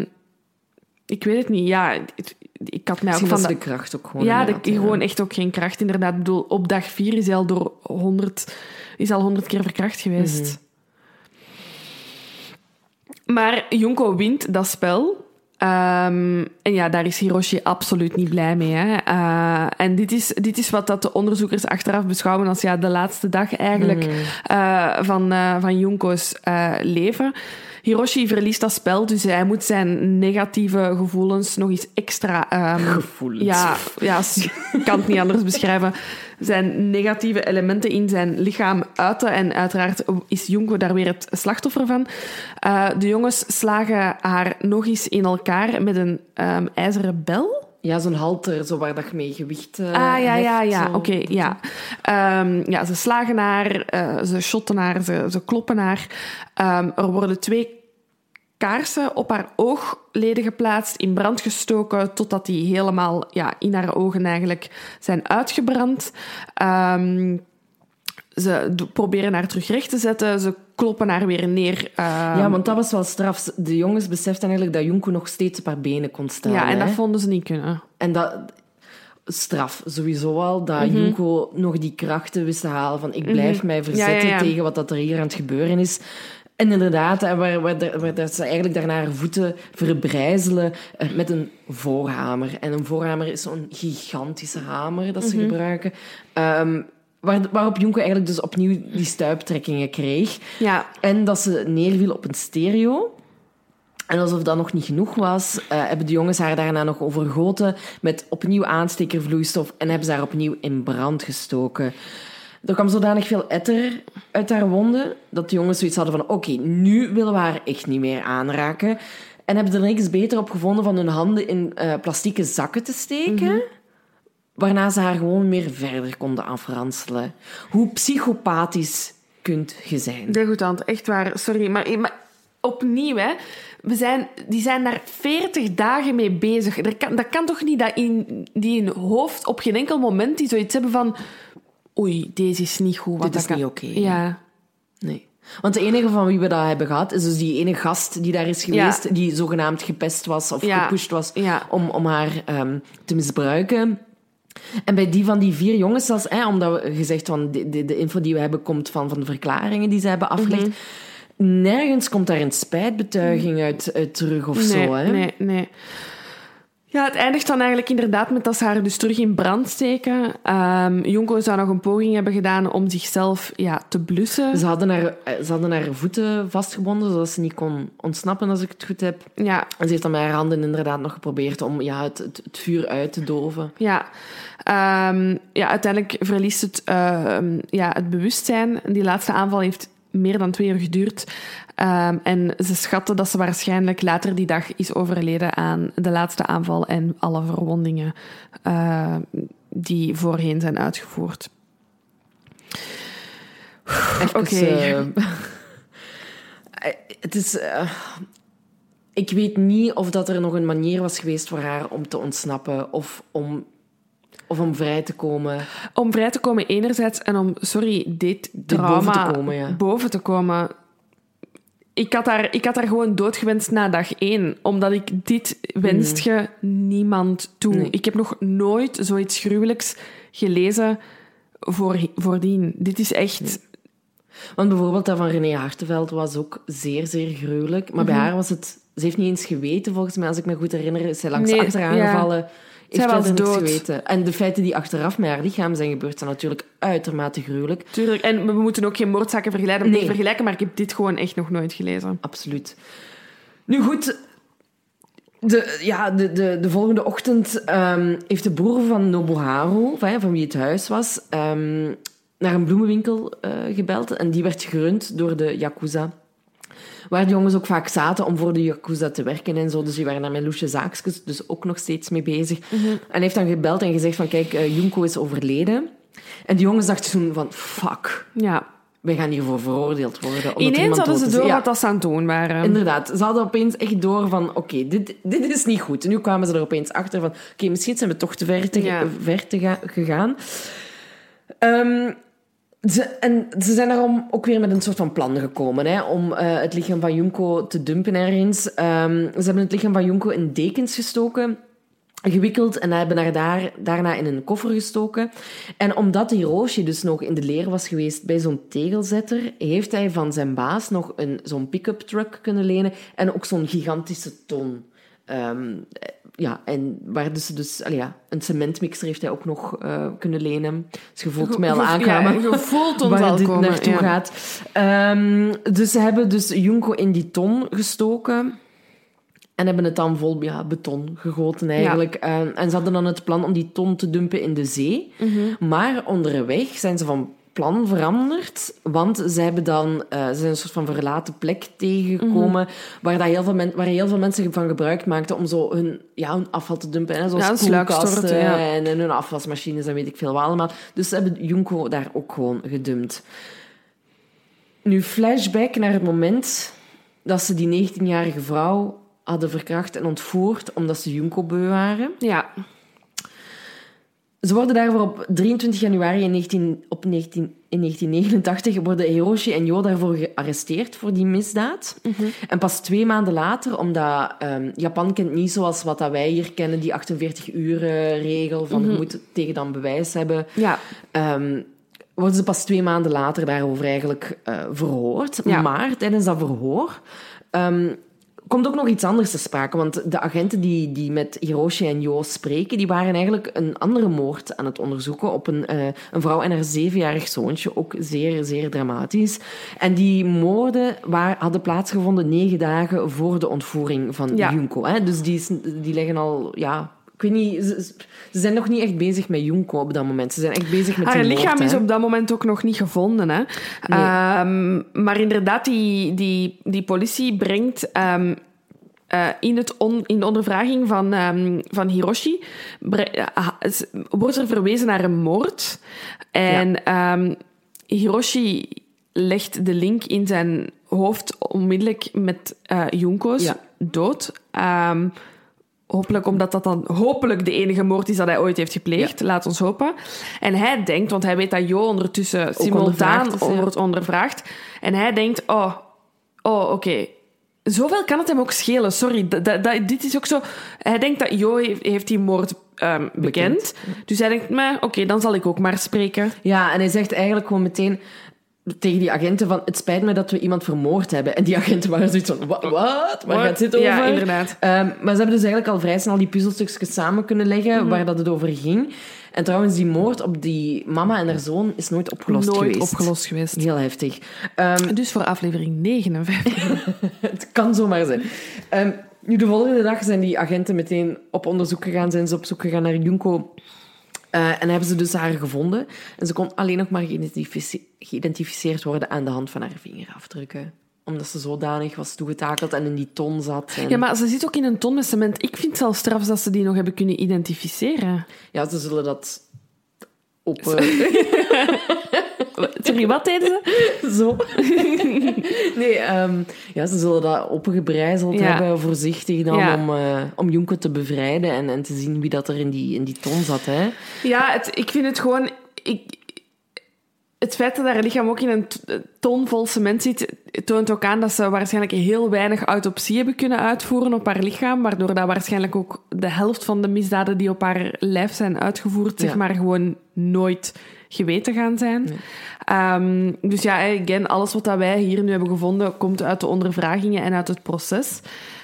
ik weet het niet. Ja, ik, ik had mij ook Misschien van... was de- de kracht ook gewoon... Ja, de, inderdaad, ja. gewoon echt ook geen kracht, inderdaad. Ik bedoel, op dag vier is hij al door honderd... Is al honderd keer verkracht geweest. Maar Junko wint dat spel. Ehm, en ja, daar is Hiroshi absoluut niet blij mee. Hè. Uh, en dit is, dit is wat dat de onderzoekers achteraf beschouwen als ja, de laatste dag eigenlijk uh, van, uh, van Junko's uh, leven. Hiroshi verliest dat spel, dus hij moet zijn negatieve gevoelens nog eens extra... Um, Gevoelens. Ja, ja, ik kan het niet anders beschrijven. Zijn negatieve elementen in zijn lichaam uiten. En uiteraard is Junko daar weer het slachtoffer van. Uh, de jongens slagen haar nog eens in elkaar met een um, ijzeren bel. Ja, zo'n halter, zo waar dat je mee gewicht uh, Ah, ja, ja, heft, ja. zo. Oké, okay, ja. Um, ja. Ze slagen haar, uh, ze shotten haar, ze, ze kloppen haar. Um, er worden twee kaarsen op haar oogleden geplaatst, in brand gestoken, totdat die helemaal ja, in haar ogen eigenlijk zijn uitgebrand. Um, ze do- proberen haar terug recht te zetten, ze kloppen haar weer neer. Um, Ja, want dat was wel straf. De jongens beseften eigenlijk dat Junko nog steeds op haar benen kon staan. ja, en hè. dat vonden ze niet kunnen. En dat... Straf, sowieso al. Dat Mhm. Junko nog die krachten wist te halen van ik blijf mij verzetten Ja, ja, ja. tegen wat dat er hier aan het gebeuren is. En inderdaad, hè, waar, waar, waar, waar dat ze eigenlijk daarna haar voeten verbrijzelen eh, met een voorhamer. En een voorhamer is zo'n gigantische hamer dat ze Mhm. gebruiken. Ehm, waar, waarop Junko eigenlijk dus opnieuw die stuiptrekkingen kreeg. Ja, En dat ze neerviel op een stereo. En alsof dat nog niet genoeg was, uh, hebben de jongens haar daarna nog overgoten met opnieuw aanstekervloeistof en hebben ze haar opnieuw in brand gestoken. Er kwam zodanig veel etter uit haar wonden dat de jongens zoiets hadden van oké, okay, nu willen we haar echt niet meer aanraken. En hebben er niks beter op gevonden van hun handen in uh, plastieke zakken te steken. Mm-hmm. Waarna ze haar gewoon meer verder konden afranselen. Hoe psychopathisch kunt je zijn? degoutant, echt waar. Sorry, maar, maar opnieuw, hè. We zijn, die zijn daar veertig dagen mee bezig. Dat kan, dat kan toch niet dat in, die in hoofd op geen enkel moment die zoiets hebben van... Oei, deze is niet goed. Wat Dit dat is kan... niet oké. Okay. Ja. Nee. Want de enige van wie we dat hebben gehad, is dus die ene gast die daar is geweest, Ja. die zogenaamd gepest was of Ja. gepusht was Ja. om, om haar um, te misbruiken. En bij die van die vier jongens zelfs, hè, omdat we gezegd van de, de, de info die we hebben komt van, van de verklaringen die ze hebben afgelegd, mm-hmm. nergens komt daar een spijtbetuiging uit, uit terug of Nee, zo. Hè? nee, nee. Ja, het eindigt dan eigenlijk inderdaad met dat ze haar dus terug in brand steken. Um, Junko zou nog een poging hebben gedaan om zichzelf ja, te blussen. Ze hadden, haar, ze hadden haar voeten vastgebonden, zodat ze niet kon ontsnappen, als ik het goed heb. Ja. En ze heeft dan met haar handen inderdaad nog geprobeerd om ja, het, het, het vuur uit te doven. Ja. Um, ja, uiteindelijk verliest het, uh, ja, het bewustzijn. Die laatste aanval heeft meer dan twee uur geduurd. Um, en ze schatten dat ze waarschijnlijk later die dag is overleden aan de laatste aanval en alle verwondingen uh, die voorheen zijn uitgevoerd. Oké. Okay. Uh, het is... Uh, ik weet niet of dat er nog een manier was geweest voor haar om te ontsnappen of om... Of om vrij te komen. Om vrij te komen enerzijds en om, sorry, dit trauma boven te komen. Ja. Boven te komen. Ik had, haar, ik had haar gewoon doodgewenst na dag één. Omdat ik dit wenst je mm. niemand toe. Nee. Ik heb nog nooit zoiets gruwelijks gelezen voor, voordien. Dit is echt... Nee. Want bijvoorbeeld dat van René Hartenveld was ook zeer, zeer gruwelijk. Maar mm-hmm. bij haar was het... Ze heeft niet eens geweten, volgens mij, als ik me goed herinner. Is zij langs nee, achter aangevallen... Ja. Zij was dood. Geweten. En de feiten die achteraf met haar lichaam zijn gebeurd, zijn natuurlijk uitermate gruwelijk. Tuurlijk, en we moeten ook geen moordzaken vergelijken, nee. vergelijken, maar ik heb dit gewoon echt nog nooit gelezen. Absoluut. Nu goed, de, ja, de, de, de volgende ochtend um, heeft de broer van Nobuharu, van, van wie het huis was, um, naar een bloemenwinkel uh, gebeld. En die werd gerund door de Yakuza. Waar de jongens ook vaak zaten om voor de Yakuza te werken en zo. Dus die waren daar met loesje zaakjes, dus ook nog steeds mee bezig. Mm-hmm. En hij heeft dan gebeld en gezegd van, kijk, uh, Junko is overleden. En die jongens dachten toen van, fuck. Ja. Wij gaan hiervoor veroordeeld worden. Ineens hadden ze door ja. wat dat ze aan het doen waren. Inderdaad. Ze hadden opeens echt door van, oké, okay, dit, dit is niet goed. En nu kwamen ze er opeens achter van, oké, okay, misschien zijn we toch te ver te, ja. ver te ga, gegaan. Um, Ze, en ze zijn daarom ook weer met een soort van plan gekomen, hè, om uh, het lichaam van Junko te dumpen ergens. Um, ze hebben het lichaam van Junko in dekens gestoken, gewikkeld en hebben haar daar, daarna in een koffer gestoken. En omdat Hiroshi dus nog in de leer was geweest bij zo'n tegelzetter, heeft hij van zijn baas nog een, zo'n pick-up truck kunnen lenen en ook zo'n gigantische ton. Um, ja, en waar dus, dus allee, ja, een cementmixer heeft hij ook nog uh, kunnen lenen. Dus je voelt mij al aankomen. Ja, je voelt ons waar al dit komen, naartoe ja. gaat. Um, dus ze hebben dus Junko in die ton gestoken en hebben het dan vol ja, beton gegoten eigenlijk. Ja. Um, en ze hadden dan het plan om die ton te dumpen in de zee. Mm-hmm. Maar onderweg zijn ze van plan veranderd, want ze hebben dan uh, ze zijn een soort van verlaten plek tegengekomen mm-hmm. waar, dat heel veel men, waar heel veel mensen van gebruik maakten om zo hun, ja, hun afval te dumpen. Hè, zoals ja, koelkasten ja. en, en hun afwasmachines en weet ik veel wat allemaal. Dus ze hebben Junko daar ook gewoon gedumpt. Nu, flashback naar het moment dat ze die negentienjarige vrouw hadden verkracht en ontvoerd omdat ze Junko beu waren. Ja. Ze worden daarvoor op drieëntwintig januari in, negentien, op negentien, in negentien negenentachtig worden Hiroshi en Jo daarvoor gearresteerd voor die misdaad. Mm-hmm. En pas twee maanden later, omdat um, Japan kent niet zoals wat dat wij hier kennen, die achtenveertig uren regel van mm-hmm. je moet tegen dan bewijs hebben. Ja. Um, worden ze pas twee maanden later daarover eigenlijk uh, verhoord. Ja. Maar tijdens dat verhoor Um, komt ook nog iets anders te sprake, want de agenten die, die met Hiroshi en Jo spreken, die waren eigenlijk een andere moord aan het onderzoeken op een, uh, een vrouw en haar zevenjarig zoontje, ook zeer, zeer dramatisch. En die moorden waar, hadden plaatsgevonden negen dagen voor de ontvoering van ja. Junko. Hè? Dus die, die leggen al... ja. Ik weet niet, ze, ze zijn nog niet echt bezig met Junko op dat moment. Ze zijn echt bezig met haar die lichaam moord, is hè. op dat moment ook nog niet gevonden. Hè? Nee. Um, maar inderdaad, die, die, die politie brengt um, uh, in, het on, in de ondervraging van, um, van Hiroshi bre- uh, wordt er verwezen naar een moord. En ja. um, Hiroshi legt de link in zijn hoofd onmiddellijk met uh, Junko's ja. dood. Um, Hopelijk omdat dat dan hopelijk de enige moord is dat hij ooit heeft gepleegd. Ja. Laat ons hopen. En hij denkt, want hij weet dat Jo ondertussen simultaan is, ja. wordt ondervraagd. En hij denkt, oh, oh oké. Okay. Zoveel kan het hem ook schelen. Sorry, d- d- d- dit is ook zo... Hij denkt dat Jo heeft, heeft die moord um, bekend. bekend. Dus hij denkt, oké, okay, dan zal ik ook maar spreken. Ja, en hij zegt eigenlijk gewoon meteen... tegen die agenten van... Het spijt me dat we iemand vermoord hebben. En die agenten waren zoiets van... Wat? Wat? Waar gaat dit over? Ja, inderdaad. Um, maar ze hebben dus eigenlijk al vrij snel die puzzelstukjes samen kunnen leggen... Mm-hmm. waar dat het over ging. En trouwens, die moord op die mama en haar zoon is nooit opgelost nooit geweest. Nooit opgelost geweest. Heel heftig. Um, dus voor aflevering negenenvijftig. Het kan zomaar zijn. Um, nu, de volgende dag zijn die agenten meteen op onderzoek gegaan. Zijn ze op zoek gegaan naar Junko... Uh, en hebben ze dus haar gevonden. En ze kon alleen nog maar geïdentifice- geïdentificeerd worden aan de hand van haar vingerafdrukken. Omdat ze zodanig was toegetakeld en in die ton zat. En... Ja, maar ze zit ook in een ton met cement. Ik vind zelfs straf dat ze die nog hebben kunnen identificeren. Ja, ze zullen dat op... Uh... Sorry, wat deden ze? Zo. Nee, um, ja, ze zullen dat opengebrijzeld ja. hebben, voorzichtig dan, ja. om, uh, om Junko te bevrijden en, en te zien wie dat er in die, in die ton zat. Hè. Ja, het, ik vind het gewoon... Ik, het feit dat haar lichaam ook in een ton vol cement zit, toont ook aan dat ze waarschijnlijk heel weinig autopsie hebben kunnen uitvoeren op haar lichaam, waardoor dat waarschijnlijk ook de helft van de misdaden die op haar lijf zijn uitgevoerd, ja. zeg maar, gewoon nooit geweten gaan zijn. Nee. Um, dus ja, again, alles wat dat wij hier nu hebben gevonden, komt uit de ondervragingen en uit het proces.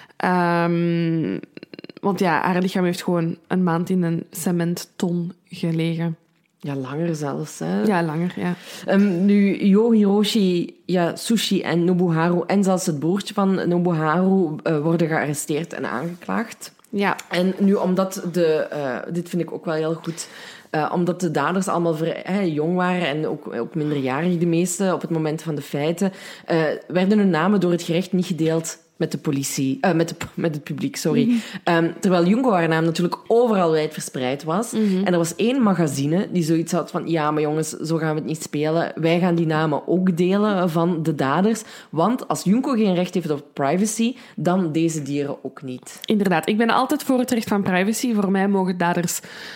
Um, want ja, haar lichaam heeft gewoon een maand in een cementton gelegen. Ja, langer zelfs. Hè? Ja, langer, ja. Um, nu, Yo Hiroshi Yasushi en Nobuharu en zelfs het broertje van Nobuharu uh, worden gearresteerd en aangeklaagd. Ja. En nu, omdat de... Uh, dit vind ik ook wel heel goed... Uh, omdat de daders allemaal vrij, hè, jong waren en ook, ook minderjarig de meeste op het moment van de feiten, uh, werden hun namen door het gerecht niet gedeeld met de politie, uh, met, de, met het publiek, sorry. Mm-hmm. Um, terwijl Junko haar naam natuurlijk overal wijd verspreid was. Mm-hmm. En er was één magazine die zoiets had van, ja, maar jongens, zo gaan we het niet spelen. Wij gaan die namen ook delen van de daders. Want als Junko geen recht heeft op privacy, dan deze dieren ook niet. Inderdaad, ik ben altijd voor het recht van privacy. Voor mij mogen daders...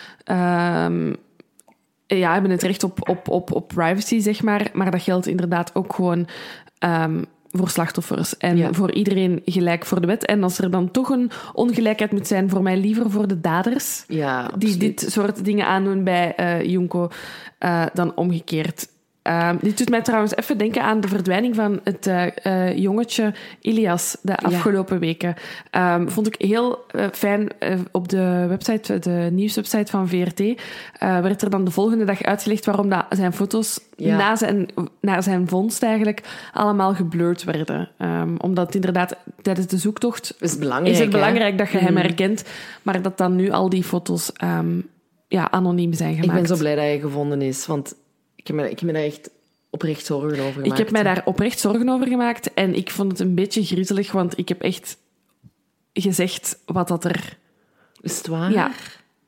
Um, ja, hebben het recht op, op, op, op privacy, zeg maar. Maar dat geldt inderdaad ook gewoon um, voor slachtoffers. En ja. voor iedereen gelijk voor de wet. En als er dan toch een ongelijkheid moet zijn, voor mij liever voor de daders. Ja, die dit soort dingen aandoen bij uh, Junko, uh, dan omgekeerd. Uh, dit doet mij trouwens even denken aan de verdwijning van het uh, uh, jongetje Ilias de afgelopen ja. weken. Um, vond ik heel uh, fijn. Uh, op de website, de nieuwswebsite van V R T, uh, werd er dan de volgende dag uitgelegd waarom dat zijn foto's ja. na, zijn, na zijn vondst eigenlijk allemaal geblurred werden. Um, omdat het inderdaad tijdens de zoektocht is, belangrijk, is het belangrijk hè? dat je hem herkent, maar dat dan nu al die foto's um, ja, anoniem zijn gemaakt. Ik ben zo blij dat hij gevonden is, want Ik heb, me, ik heb me daar echt oprecht zorgen over gemaakt. Ik heb mij daar oprecht zorgen over gemaakt. En ik vond het een beetje griezelig, want ik heb echt gezegd wat dat er... Is het waar? Ja.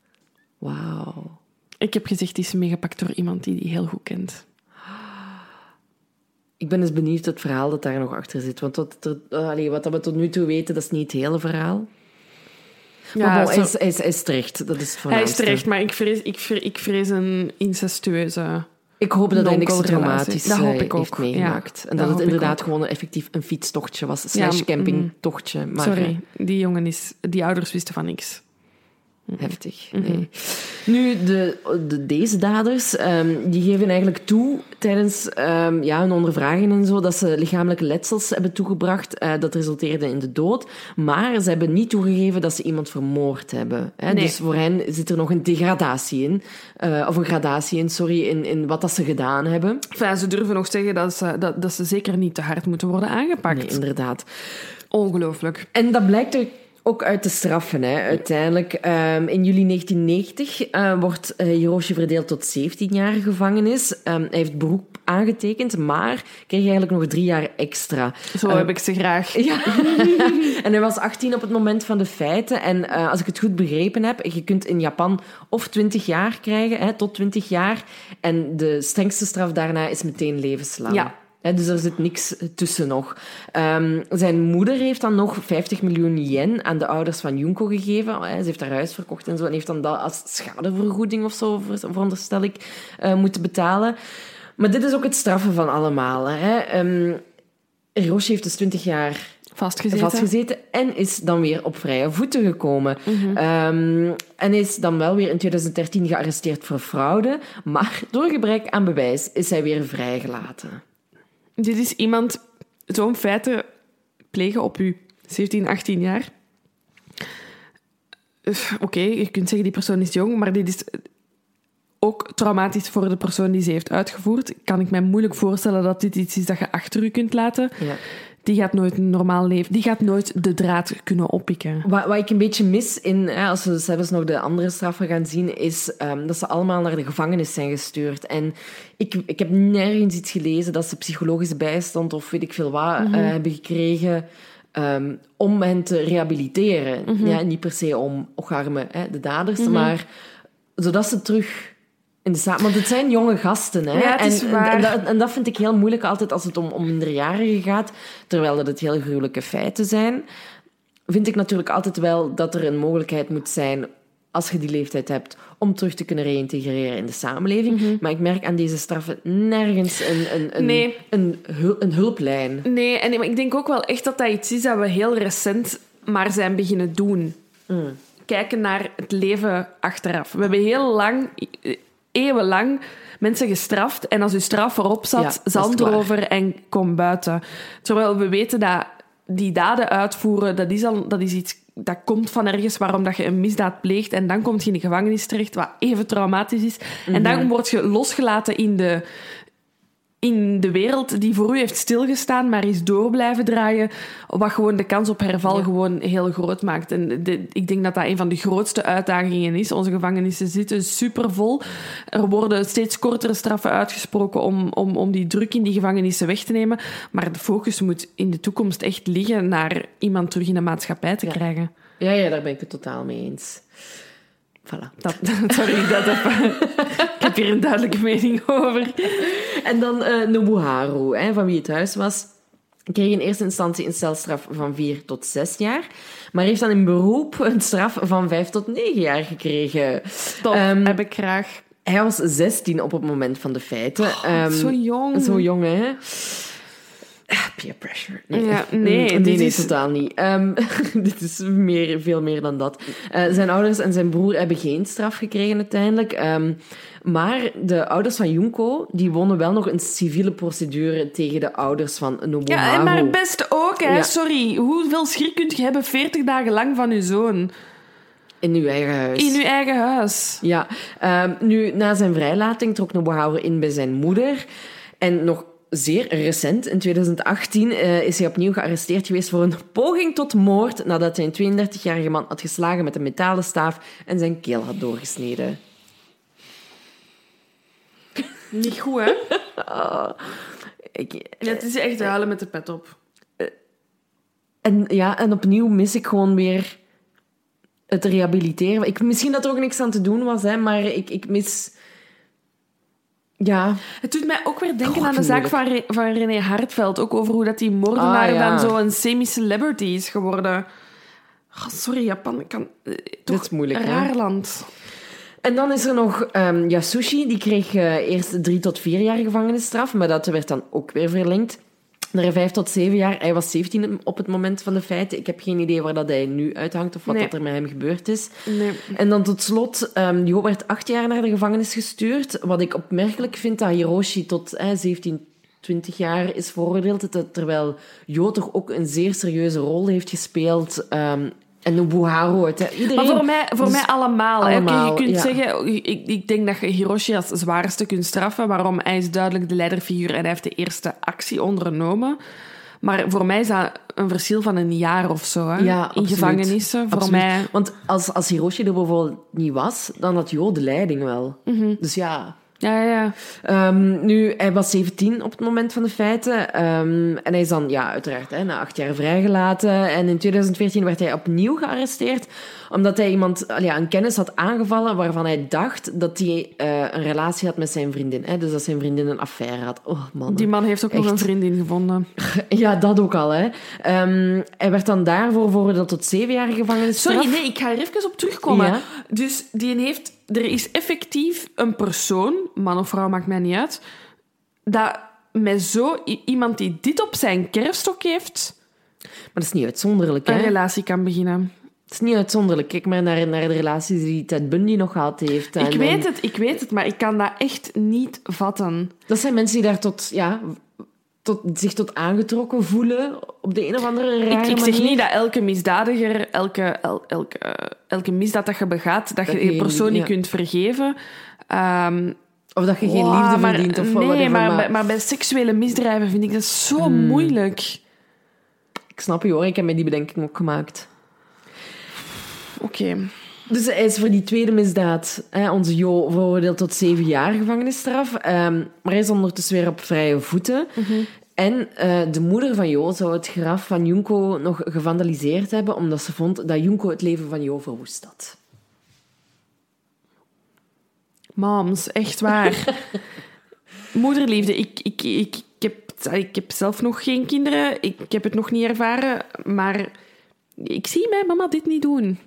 Wauw. Ik heb gezegd, die is meegepakt door iemand die die heel goed kent. Ik ben dus benieuwd het verhaal dat daar nog achter zit. Want wat, er, allee, wat we tot nu toe weten, dat is niet het hele verhaal. Ja, maar bon, zo... hij, is, hij, is, hij is terecht. Dat is het hij is terecht, maar ik vrees, ik, vrees, ik vrees een incestueuze... Ik hoop dat hij niks traumatisch dat hoop ik heeft ook. meegemaakt. Ja, en dat, dat het inderdaad gewoon effectief een fietstochtje was. Slash ja, campingtochtje. Maar, sorry, die jongen is... Die ouders wisten van niks. Heftig. Nee. Mm-hmm. Nu, de, de, deze daders, um, die geven eigenlijk toe tijdens um, ja, hun ondervragingen en zo, dat ze lichamelijke letsels hebben toegebracht. Uh, dat resulteerde in de dood. Maar ze hebben niet toegegeven dat ze iemand vermoord hebben. Hè? Nee. Dus voor hen zit er nog een degradatie in. Uh, of een gradatie in, sorry, in, in wat dat ze gedaan hebben. Enfin, ze durven nog zeggen dat ze, dat, dat ze zeker niet te hard moeten worden aangepakt. Nee, inderdaad. Ongelooflijk. En dat blijkt er ook uit de straffen, hè, uiteindelijk. Um, in juli negentien negentig uh, wordt uh, Hiroshi verdeeld tot zeventien jaar gevangenis. Um, hij heeft beroep aangetekend, maar kreeg eigenlijk nog drie jaar extra. Zo uh, heb ik ze graag. Ja. En hij was achttien op het moment van de feiten. En uh, als ik het goed begrepen heb, je kunt in Japan of twintig jaar krijgen, hè, tot twintig jaar. En de strengste straf daarna is meteen levenslang. Ja. He, dus er zit niks tussen nog. Um, zijn moeder heeft dan nog vijftig miljoen yen aan de ouders van Junko gegeven. He, ze heeft haar huis verkocht en zo. En heeft dan dat als schadevergoeding of zo, veronderstel ik, uh, moeten betalen. Maar dit is ook het straffen van allemaal. Hè. Um, Hiroshi heeft dus twintig jaar vastgezeten. vastgezeten en is dan weer op vrije voeten gekomen. Mm-hmm. Um, en is dan wel weer in twintig dertien gearresteerd voor fraude. Maar door gebrek aan bewijs is hij weer vrijgelaten. Dit is iemand zo'n feiten plegen op je zeventien, achttien jaar. Uh, Oké, okay, je kunt zeggen die persoon is jong, maar dit is ook traumatisch voor de persoon die ze heeft uitgevoerd. Kan ik mij moeilijk voorstellen dat dit iets is dat je achter je kunt laten. Ja. Die gaat nooit een normaal leven... Die gaat nooit de draad kunnen oppikken. Wat, wat ik een beetje mis, in, hè, als we zelfs nog de andere straffen gaan zien, is um, dat ze allemaal naar de gevangenis zijn gestuurd. En ik, ik heb nergens iets gelezen dat ze psychologische bijstand of weet ik veel wat mm-hmm. uh, hebben gekregen um, om hen te rehabiliteren. Mm-hmm. Ja, niet per se om ocharmen, hè, de daders, mm-hmm. maar zodat ze terug... In de sa- Want het zijn jonge gasten, hè? Ja, het is en, waar. En, dat, en dat vind ik heel moeilijk altijd als het om, om minderjarigen gaat, terwijl dat het heel gruwelijke feiten zijn. Vind ik natuurlijk altijd wel dat er een mogelijkheid moet zijn, als je die leeftijd hebt, om terug te kunnen reïntegreren in de samenleving. Mm-hmm. Maar ik merk aan deze straffen nergens een, een, een, nee. een, een, een hulplijn. Nee, en ik denk ook wel echt dat dat iets is dat we heel recent maar zijn beginnen doen. Mm. Kijken naar het leven achteraf. We hebben heel lang... eeuwenlang mensen gestraft. En als uw straf erop zat, ja, zand erover en kom buiten. Terwijl we weten dat die daden uitvoeren, dat is, al, dat is iets... Dat komt van ergens waarom dat je een misdaad pleegt. En dan kom je in de gevangenis terecht, wat even traumatisch is. Mm-hmm. En dan word je losgelaten in de... in de wereld die voor u heeft stilgestaan, maar is door blijven draaien, wat gewoon de kans op herval ja. gewoon heel groot maakt. En de, ik denk dat dat een van de grootste uitdagingen is. Onze gevangenissen zitten supervol. Er worden steeds kortere straffen uitgesproken om, om, om die druk in die gevangenissen weg te nemen. Maar de focus moet in de toekomst echt liggen naar iemand terug in de maatschappij te ja. krijgen. Ja, ja, daar ben ik het totaal mee eens. Voilà. Dat, sorry, dat heb, ik heb hier een duidelijke mening over. En dan uh, Nobuharu, hè, van wie het huis was, kreeg in eerste instantie een celstraf van vier tot zes jaar, maar heeft dan in beroep een straf van vijf tot negen jaar gekregen. Dat um, heb ik graag. Hij was zestien op het moment van de feiten. Oh, um, zo jong. Zo jong, hè? Peer pressure. Nee, ja, nee, nee, nee, nee is... totaal niet. Um, dit is meer, veel meer dan dat. Uh, zijn ouders en zijn broer hebben geen straf gekregen uiteindelijk. Um, maar de ouders van Junko, die wonnen wel nog een civiele procedure tegen de ouders van Nobuharu. Ja, maar best ook, hè. Ja. Sorry. Hoeveel schrik kun je hebben veertig dagen lang van je zoon? In uw eigen huis. In uw eigen huis. Ja. Um, nu, na zijn vrijlating trok Nobuharu in bij zijn moeder. En nog zeer recent, in twintig achttien, uh, is hij opnieuw gearresteerd geweest voor een poging tot moord nadat hij een tweeëndertigjarige man had geslagen met een metalen staaf en zijn keel had doorgesneden. Niet goed, hè? oh, ik, ja, het is echt huilen met de pet op. Uh, en, ja, en opnieuw mis ik gewoon weer het rehabiliteren. Ik, misschien dat er ook niks aan te doen was, hè, maar ik, ik mis... Ja. Het doet mij ook weer denken God, aan de zaak van, Re- van René Hartveld. Ook over hoe dat die moordenaar ah, ja. dan zo een semi-celebrity is geworden. Oh, sorry, Japan kan... Eh, toch Dit is moeilijk, een hè? raar land. En dan is er nog um, Yasushi. Die kreeg uh, eerst drie tot vier jaar gevangenisstraf, maar dat werd dan ook weer verlengd naar vijf tot zeven jaar. Hij was zeventien op het moment van de feiten. Ik heb geen idee waar dat hij nu uithangt of wat nee. dat er met hem gebeurd is. Nee. En dan tot slot, um, Jo werd acht jaar naar de gevangenis gestuurd. Wat ik opmerkelijk vind, dat Hiroshi tot eh, zeventien, twintig jaar is veroordeeld. Terwijl Jo toch ook een zeer serieuze rol heeft gespeeld. Um, en Nobuharu. Het, iedereen, maar voor mij, voor dus mij allemaal. allemaal hè. Je kunt ja. zeggen, ik, ik denk dat je Hiroshi als zwaarste kunt straffen. Waarom? Hij is duidelijk de leiderfiguur en hij heeft de eerste actie ondernomen. Maar voor mij is dat een verschil van een jaar of zo. Hè? Ja, in absoluut. gevangenissen. Voor Absoluut. mij... Want als, als Hiroshi er bijvoorbeeld niet was, dan had Jo de leiding wel. Mm-hmm. Dus ja... Ja, ja. Um, nu, hij was zeventien op het moment van de feiten. Um, en hij is dan, ja, uiteraard, hè, na acht jaar vrijgelaten. En in twintig veertien werd hij opnieuw gearresteerd, omdat hij iemand, ja, een kennis had aangevallen waarvan hij dacht dat hij uh, een relatie had met zijn vriendin. Hè? Dus dat zijn vriendin een affaire had. Oh, man. Die man heeft ook Echt. nog een vriendin gevonden. Ja, dat ook al, hè. Um, hij werd dan daarvoor veroordeeld tot zeven jaar gevangenisstraf. Sorry, nee, ik ga er even op terugkomen. Ja. Dus die heeft... Er is effectief een persoon, man of vrouw, maakt mij niet uit, dat met zo iemand die dit op zijn kerfstok heeft... Maar dat is niet uitzonderlijk, hè? Een relatie kan beginnen. Het is niet uitzonderlijk. Kijk maar naar, naar de relaties die Ted Bundy nog gehad heeft. En, ik weet het, ik weet het, maar ik kan dat echt niet vatten. Dat zijn mensen die daar tot, ja, tot, zich tot aangetrokken voelen op de een of andere rare Ik, ik manier. zeg niet dat elke misdadiger, elke, el, elke, elke misdaad dat je begaat, dat, Dat je je die persoon geen- niet ja. kunt vergeven. Um, Of dat je geen wow, liefde maar, verdient. Of nee, whatever, maar, maar maar, maar bij seksuele misdrijven vind ik dat zo Hmm. moeilijk. ik snap je hoor, ik heb mij die bedenking ook gemaakt. Oké. Okay. Dus hij is voor die tweede misdaad, hè, onze Jo, veroordeeld tot zeven jaar gevangenisstraf. Um, maar hij is ondertussen weer op vrije voeten. Mm-hmm. En uh, de moeder van Jo zou het graf van Junko nog gevandaliseerd hebben, omdat ze vond dat Junko het leven van Jo verwoest had. Moms, echt waar. Moederliefde, ik, ik, ik, ik, heb, ik heb zelf nog geen kinderen. Ik, ik heb het nog niet ervaren. Maar ik zie mijn mama dit niet doen.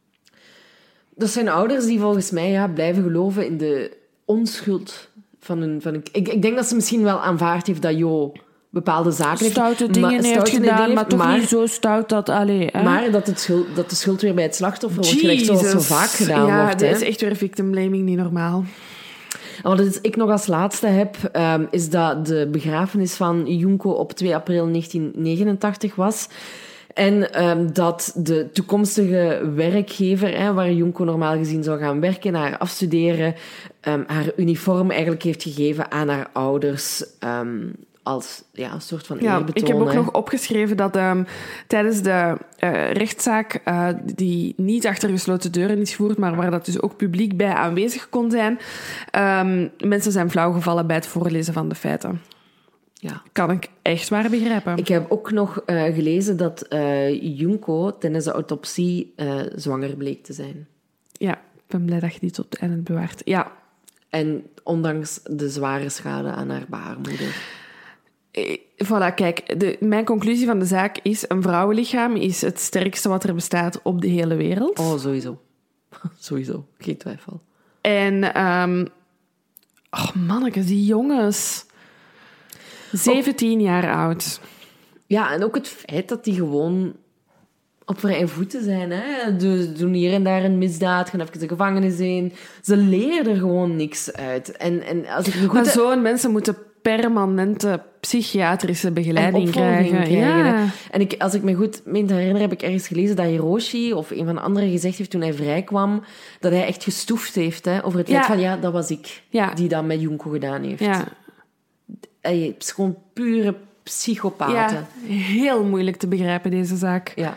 Dat zijn ouders die volgens mij ja, blijven geloven in de onschuld van hun... Van hun ik, ik denk dat ze misschien wel aanvaard heeft dat Jo bepaalde zaken stoute heeft, dingen ma- heeft stoute gedaan, dingen maar toch maar, niet zo stout dat... Allee, hè? Maar dat, het schuld, dat de schuld weer bij het slachtoffer wordt gelegd, zoals zo vaak gedaan ja, wordt. Ja, hè. dit is echt weer victim blaming, niet normaal. En wat ik nog als laatste heb, um, is dat de begrafenis van Junko op twee april negentien negenentachtig was. En um, dat de toekomstige werkgever, hè, waar Junko normaal gezien zou gaan werken, haar afstuderen, um, haar uniform eigenlijk heeft gegeven aan haar ouders... Um, als ja, een soort van ja, eerbetoon. Ik heb ook hè. nog opgeschreven dat um, tijdens de uh, rechtszaak, uh, die niet achter gesloten deuren is gevoerd, maar waar dat dus ook publiek bij aanwezig kon zijn, um, mensen zijn flauwgevallen bij het voorlezen van de feiten. Ja. Kan ik echt waar begrijpen. Ik heb ook nog uh, gelezen dat uh, Junko tijdens de autopsie uh, zwanger bleek te zijn. Ja, ik ben blij dat je die tot het einde bewaart. Ja. En ondanks de zware schade aan haar baarmoeder. Voilà, kijk, de, mijn conclusie van de zaak is... Een vrouwenlichaam is het sterkste wat er bestaat op de hele wereld. Oh, sowieso. Sowieso, geen twijfel. En... Um, oh, mannetjes, die jongens. zeventien oh. jaar oud. Ja, en ook het feit dat die gewoon op vrije voeten zijn. Hè? Dus doen hier en daar een misdaad, gaan even de gevangenis in. Ze leren er gewoon niks uit. En, en als ik me goed... Maar zo'n mensen moeten permanente psychiatrische begeleiding krijgen. krijgen. Ja. En ik, als ik me goed meen te herinneren, heb ik ergens gelezen dat Hiroshi of een van de anderen gezegd heeft toen hij vrijkwam, dat hij echt gestoefd heeft hè, over het feit ja. van, ja, dat was ik ja. die dat met Junko gedaan heeft. Ja. Hij is gewoon pure psychopaten. Ja, heel moeilijk te begrijpen, deze zaak. Ja.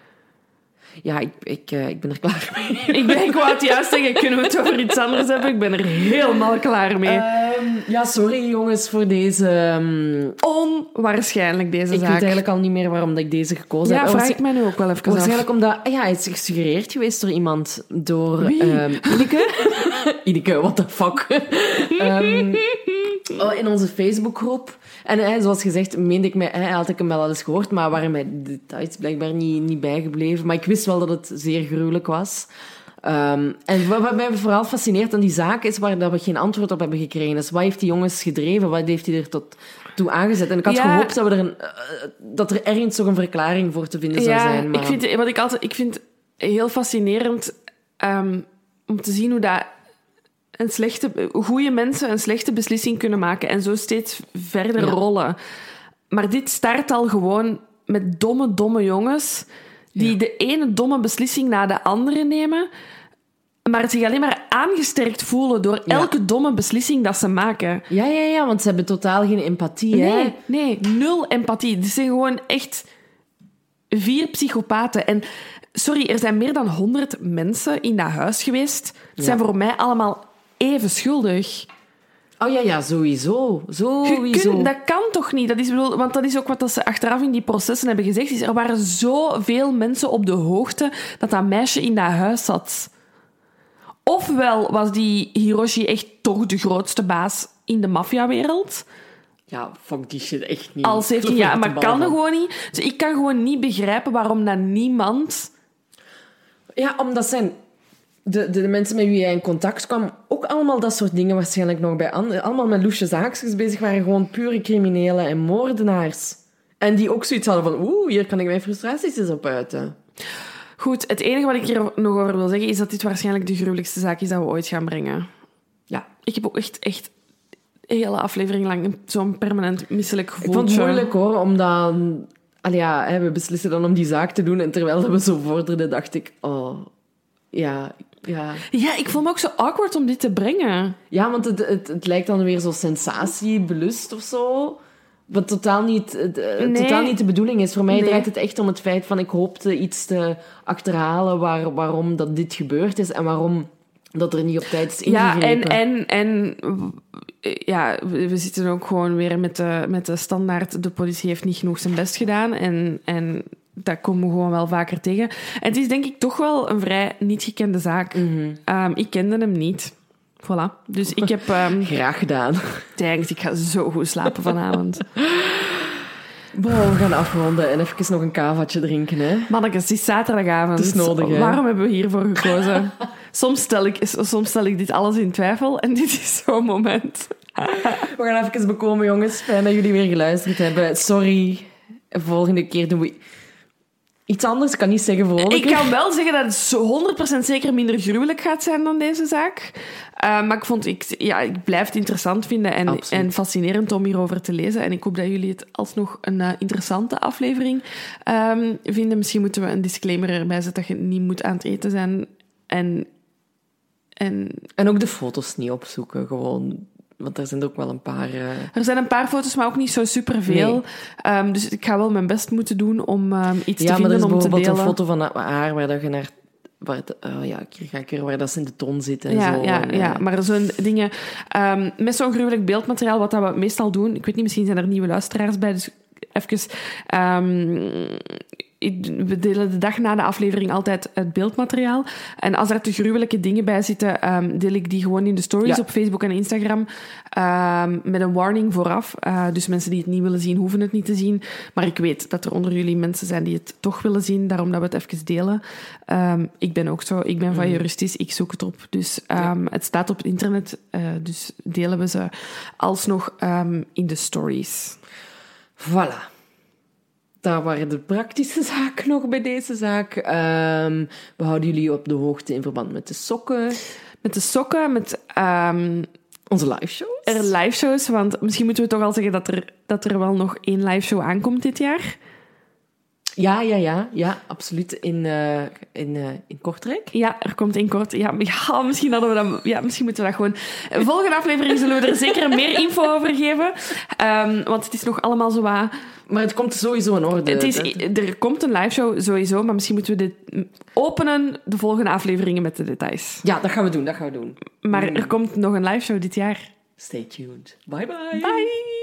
Ja, ik, ik, uh, ik ben er klaar mee. Ik ben gewoon het juist zeggen, kunnen we het over iets anders hebben? Ik ben er helemaal klaar mee. Um, ja, sorry jongens voor deze... Um... Onwaarschijnlijk, deze ik zaak. Ik weet eigenlijk al niet meer waarom dat ik deze gekozen ja, heb. Ja, vraag ik mij nu ook wel even af. Waarschijnlijk omdat... Ja, hij is gesuggereerd geweest door iemand. Door... Wie? Um, Ineke. Ineke, what the fuck. um, oh, in onze Facebookgroep. En hè, zoals gezegd, meende ik mij, hè, had ik hem wel al eens gehoord, maar waren mij de details blijkbaar niet, niet bijgebleven. Maar ik wist wel dat het zeer gruwelijk was. Um, en wat mij vooral fascineert aan die zaak is waar dat we geen antwoord op hebben gekregen. Dus wat heeft die jongens gedreven? Wat heeft hij er tot toe aangezet? En ik had ja. gehoopt dat, we er een, uh, dat er ergens toch een verklaring voor te vinden ja, zou zijn. Maar... Ik vind, wat ik altijd ik vind heel fascinerend um, om te zien hoe dat een slechte, goede mensen een slechte beslissing kunnen maken en zo steeds verder ja. rollen. Maar dit start al gewoon met domme, domme jongens die ja. de ene domme beslissing na de andere nemen, maar zich alleen maar aangesterkt voelen door ja. elke domme beslissing dat ze maken. Ja, ja, ja, want ze hebben totaal geen empathie. Nee, hè? nee, nul empathie. Het zijn gewoon echt vier psychopaten. En sorry, er zijn meer dan honderd mensen in dat huis geweest. Het ja. zijn voor mij allemaal even schuldig. Oh ja, ja, sowieso. sowieso. Kunt, dat kan toch niet? Dat is, bedoel, want dat is ook wat ze achteraf in die processen hebben gezegd. Is, er waren zoveel mensen op de hoogte dat dat meisje in dat huis zat. Ofwel was die Hiroshi echt toch de grootste baas in de maffiawereld. Ja, fuck die shit echt niet. Al zeventien jaar, maar kan dat gewoon niet. Dus ik kan gewoon niet begrijpen waarom dat niemand... Ja, omdat zijn... De, de, de mensen met wie hij in contact kwam, ook allemaal dat soort dingen waarschijnlijk nog bij anderen. Allemaal met loesje zaakjes bezig waren, gewoon pure criminelen en moordenaars. En die ook zoiets hadden van, oeh, hier kan ik mijn frustraties eens op uiten. Goed, het enige wat ik hier nog over wil zeggen, is dat dit waarschijnlijk de gruwelijkste zaak is dat we ooit gaan brengen. Ja. Ik heb ook echt, echt hele aflevering lang zo'n permanent misselijk gevoel. Ik vond het moeilijk hoor, omdat... Allee, ja, hè, we beslissen dan om die zaak te doen en terwijl dat we zo vorderden, dacht ik... Oh, ja... Ja. ja, ik vond me ook zo awkward om dit te brengen. Ja, want het, het, het lijkt dan weer zo sensatiebelust of zo. Wat totaal niet, het, Nee. totaal niet de bedoeling is. Voor mij Nee. draait het echt om het feit van... Ik hoopte iets te achterhalen waar, waarom dat dit gebeurd is en waarom dat er niet op tijd is Ja, en, ingegrepen. en, en ja, we, we zitten ook gewoon weer met de, met de standaard... De politie heeft niet genoeg zijn best gedaan en... en dat komen we gewoon wel vaker tegen. En het is denk ik toch wel een vrij niet gekende zaak. Mhm. Um, ik kende hem niet. Voilà. Dus ik heb... Um, Graag gedaan. thanks, ik ga zo goed slapen vanavond. Bon, we gaan afronden en even nog een kavaatje drinken, hè. Mannekes, het is zaterdagavond. Het is nodig, hè. Waarom hebben we hiervoor gekozen? soms, stel ik, soms stel ik dit alles in twijfel en dit is zo'n moment. We gaan even bekomen, jongens. Fijn dat jullie weer geluisterd hebben. Sorry. Volgende keer doen we... Iets anders, ik kan niet zeggen vrolijker. Ik kan wel zeggen dat het zo honderd procent zeker minder gruwelijk gaat zijn dan deze zaak. Uh, maar ik, vond, ik, ja, ik blijf het interessant vinden en, en fascinerend om hierover te lezen. En ik hoop dat jullie het alsnog een uh, interessante aflevering um, vinden. Misschien moeten we een disclaimer erbij zetten dat je niet moet aan het eten zijn. En, en... en ook de foto's niet opzoeken, gewoon... Want er zijn er ook wel een paar... Uh... Er zijn een paar foto's, maar ook niet zo superveel. Nee. Um, dus ik ga wel mijn best moeten doen om um, iets ja, te vinden om te delen. Ja, maar er is bijvoorbeeld een foto van haar waar dat je naar... Waar het, uh, ja, hier ga ik er, waar dat ze in de ton zitten en ja, zo. Ja, en, ja, uh... maar er zijn dingen... Um, met zo'n gruwelijk beeldmateriaal, wat dat we meestal doen... Ik weet niet, misschien zijn er nieuwe luisteraars bij, dus even... Um, we delen de dag na de aflevering altijd het beeldmateriaal. En als er te gruwelijke dingen bij zitten, um, deel ik die gewoon in de stories ja. op Facebook en Instagram. Um, met een warning vooraf. Uh, dus mensen die het niet willen zien, hoeven het niet te zien. Maar ik weet dat er onder jullie mensen zijn die het toch willen zien. Daarom dat we het even delen. Um, ik ben ook zo. Ik ben van juristisch. Ik zoek het op. Dus um, ja. het staat op het internet. Uh, dus delen we ze alsnog um, in de stories. Voilà. Daar waren de praktische zaken nog bij deze zaak. Um, we houden jullie op de hoogte in verband met de sokken. Met de sokken, met... Um, onze liveshows. Er liveshows, want misschien moeten we toch al zeggen dat er, dat er wel nog één liveshow aankomt dit jaar. Ja, ja, ja, ja, absoluut. In, uh, in, uh, in Kortrijk. Ja, er komt in kort. Ja, ja, misschien hadden we dat. Ja, misschien moeten we dat gewoon. Volgende aflevering zullen we er zeker meer info over geven, um, want het is nog allemaal zo wat. Maar het komt sowieso in orde. Het is, er komt een liveshow sowieso, maar misschien moeten we dit openen de volgende afleveringen met de details. Ja, dat gaan we doen. Dat gaan we doen. Maar er komt nog een liveshow dit jaar. Stay tuned. Bye bye. Bye.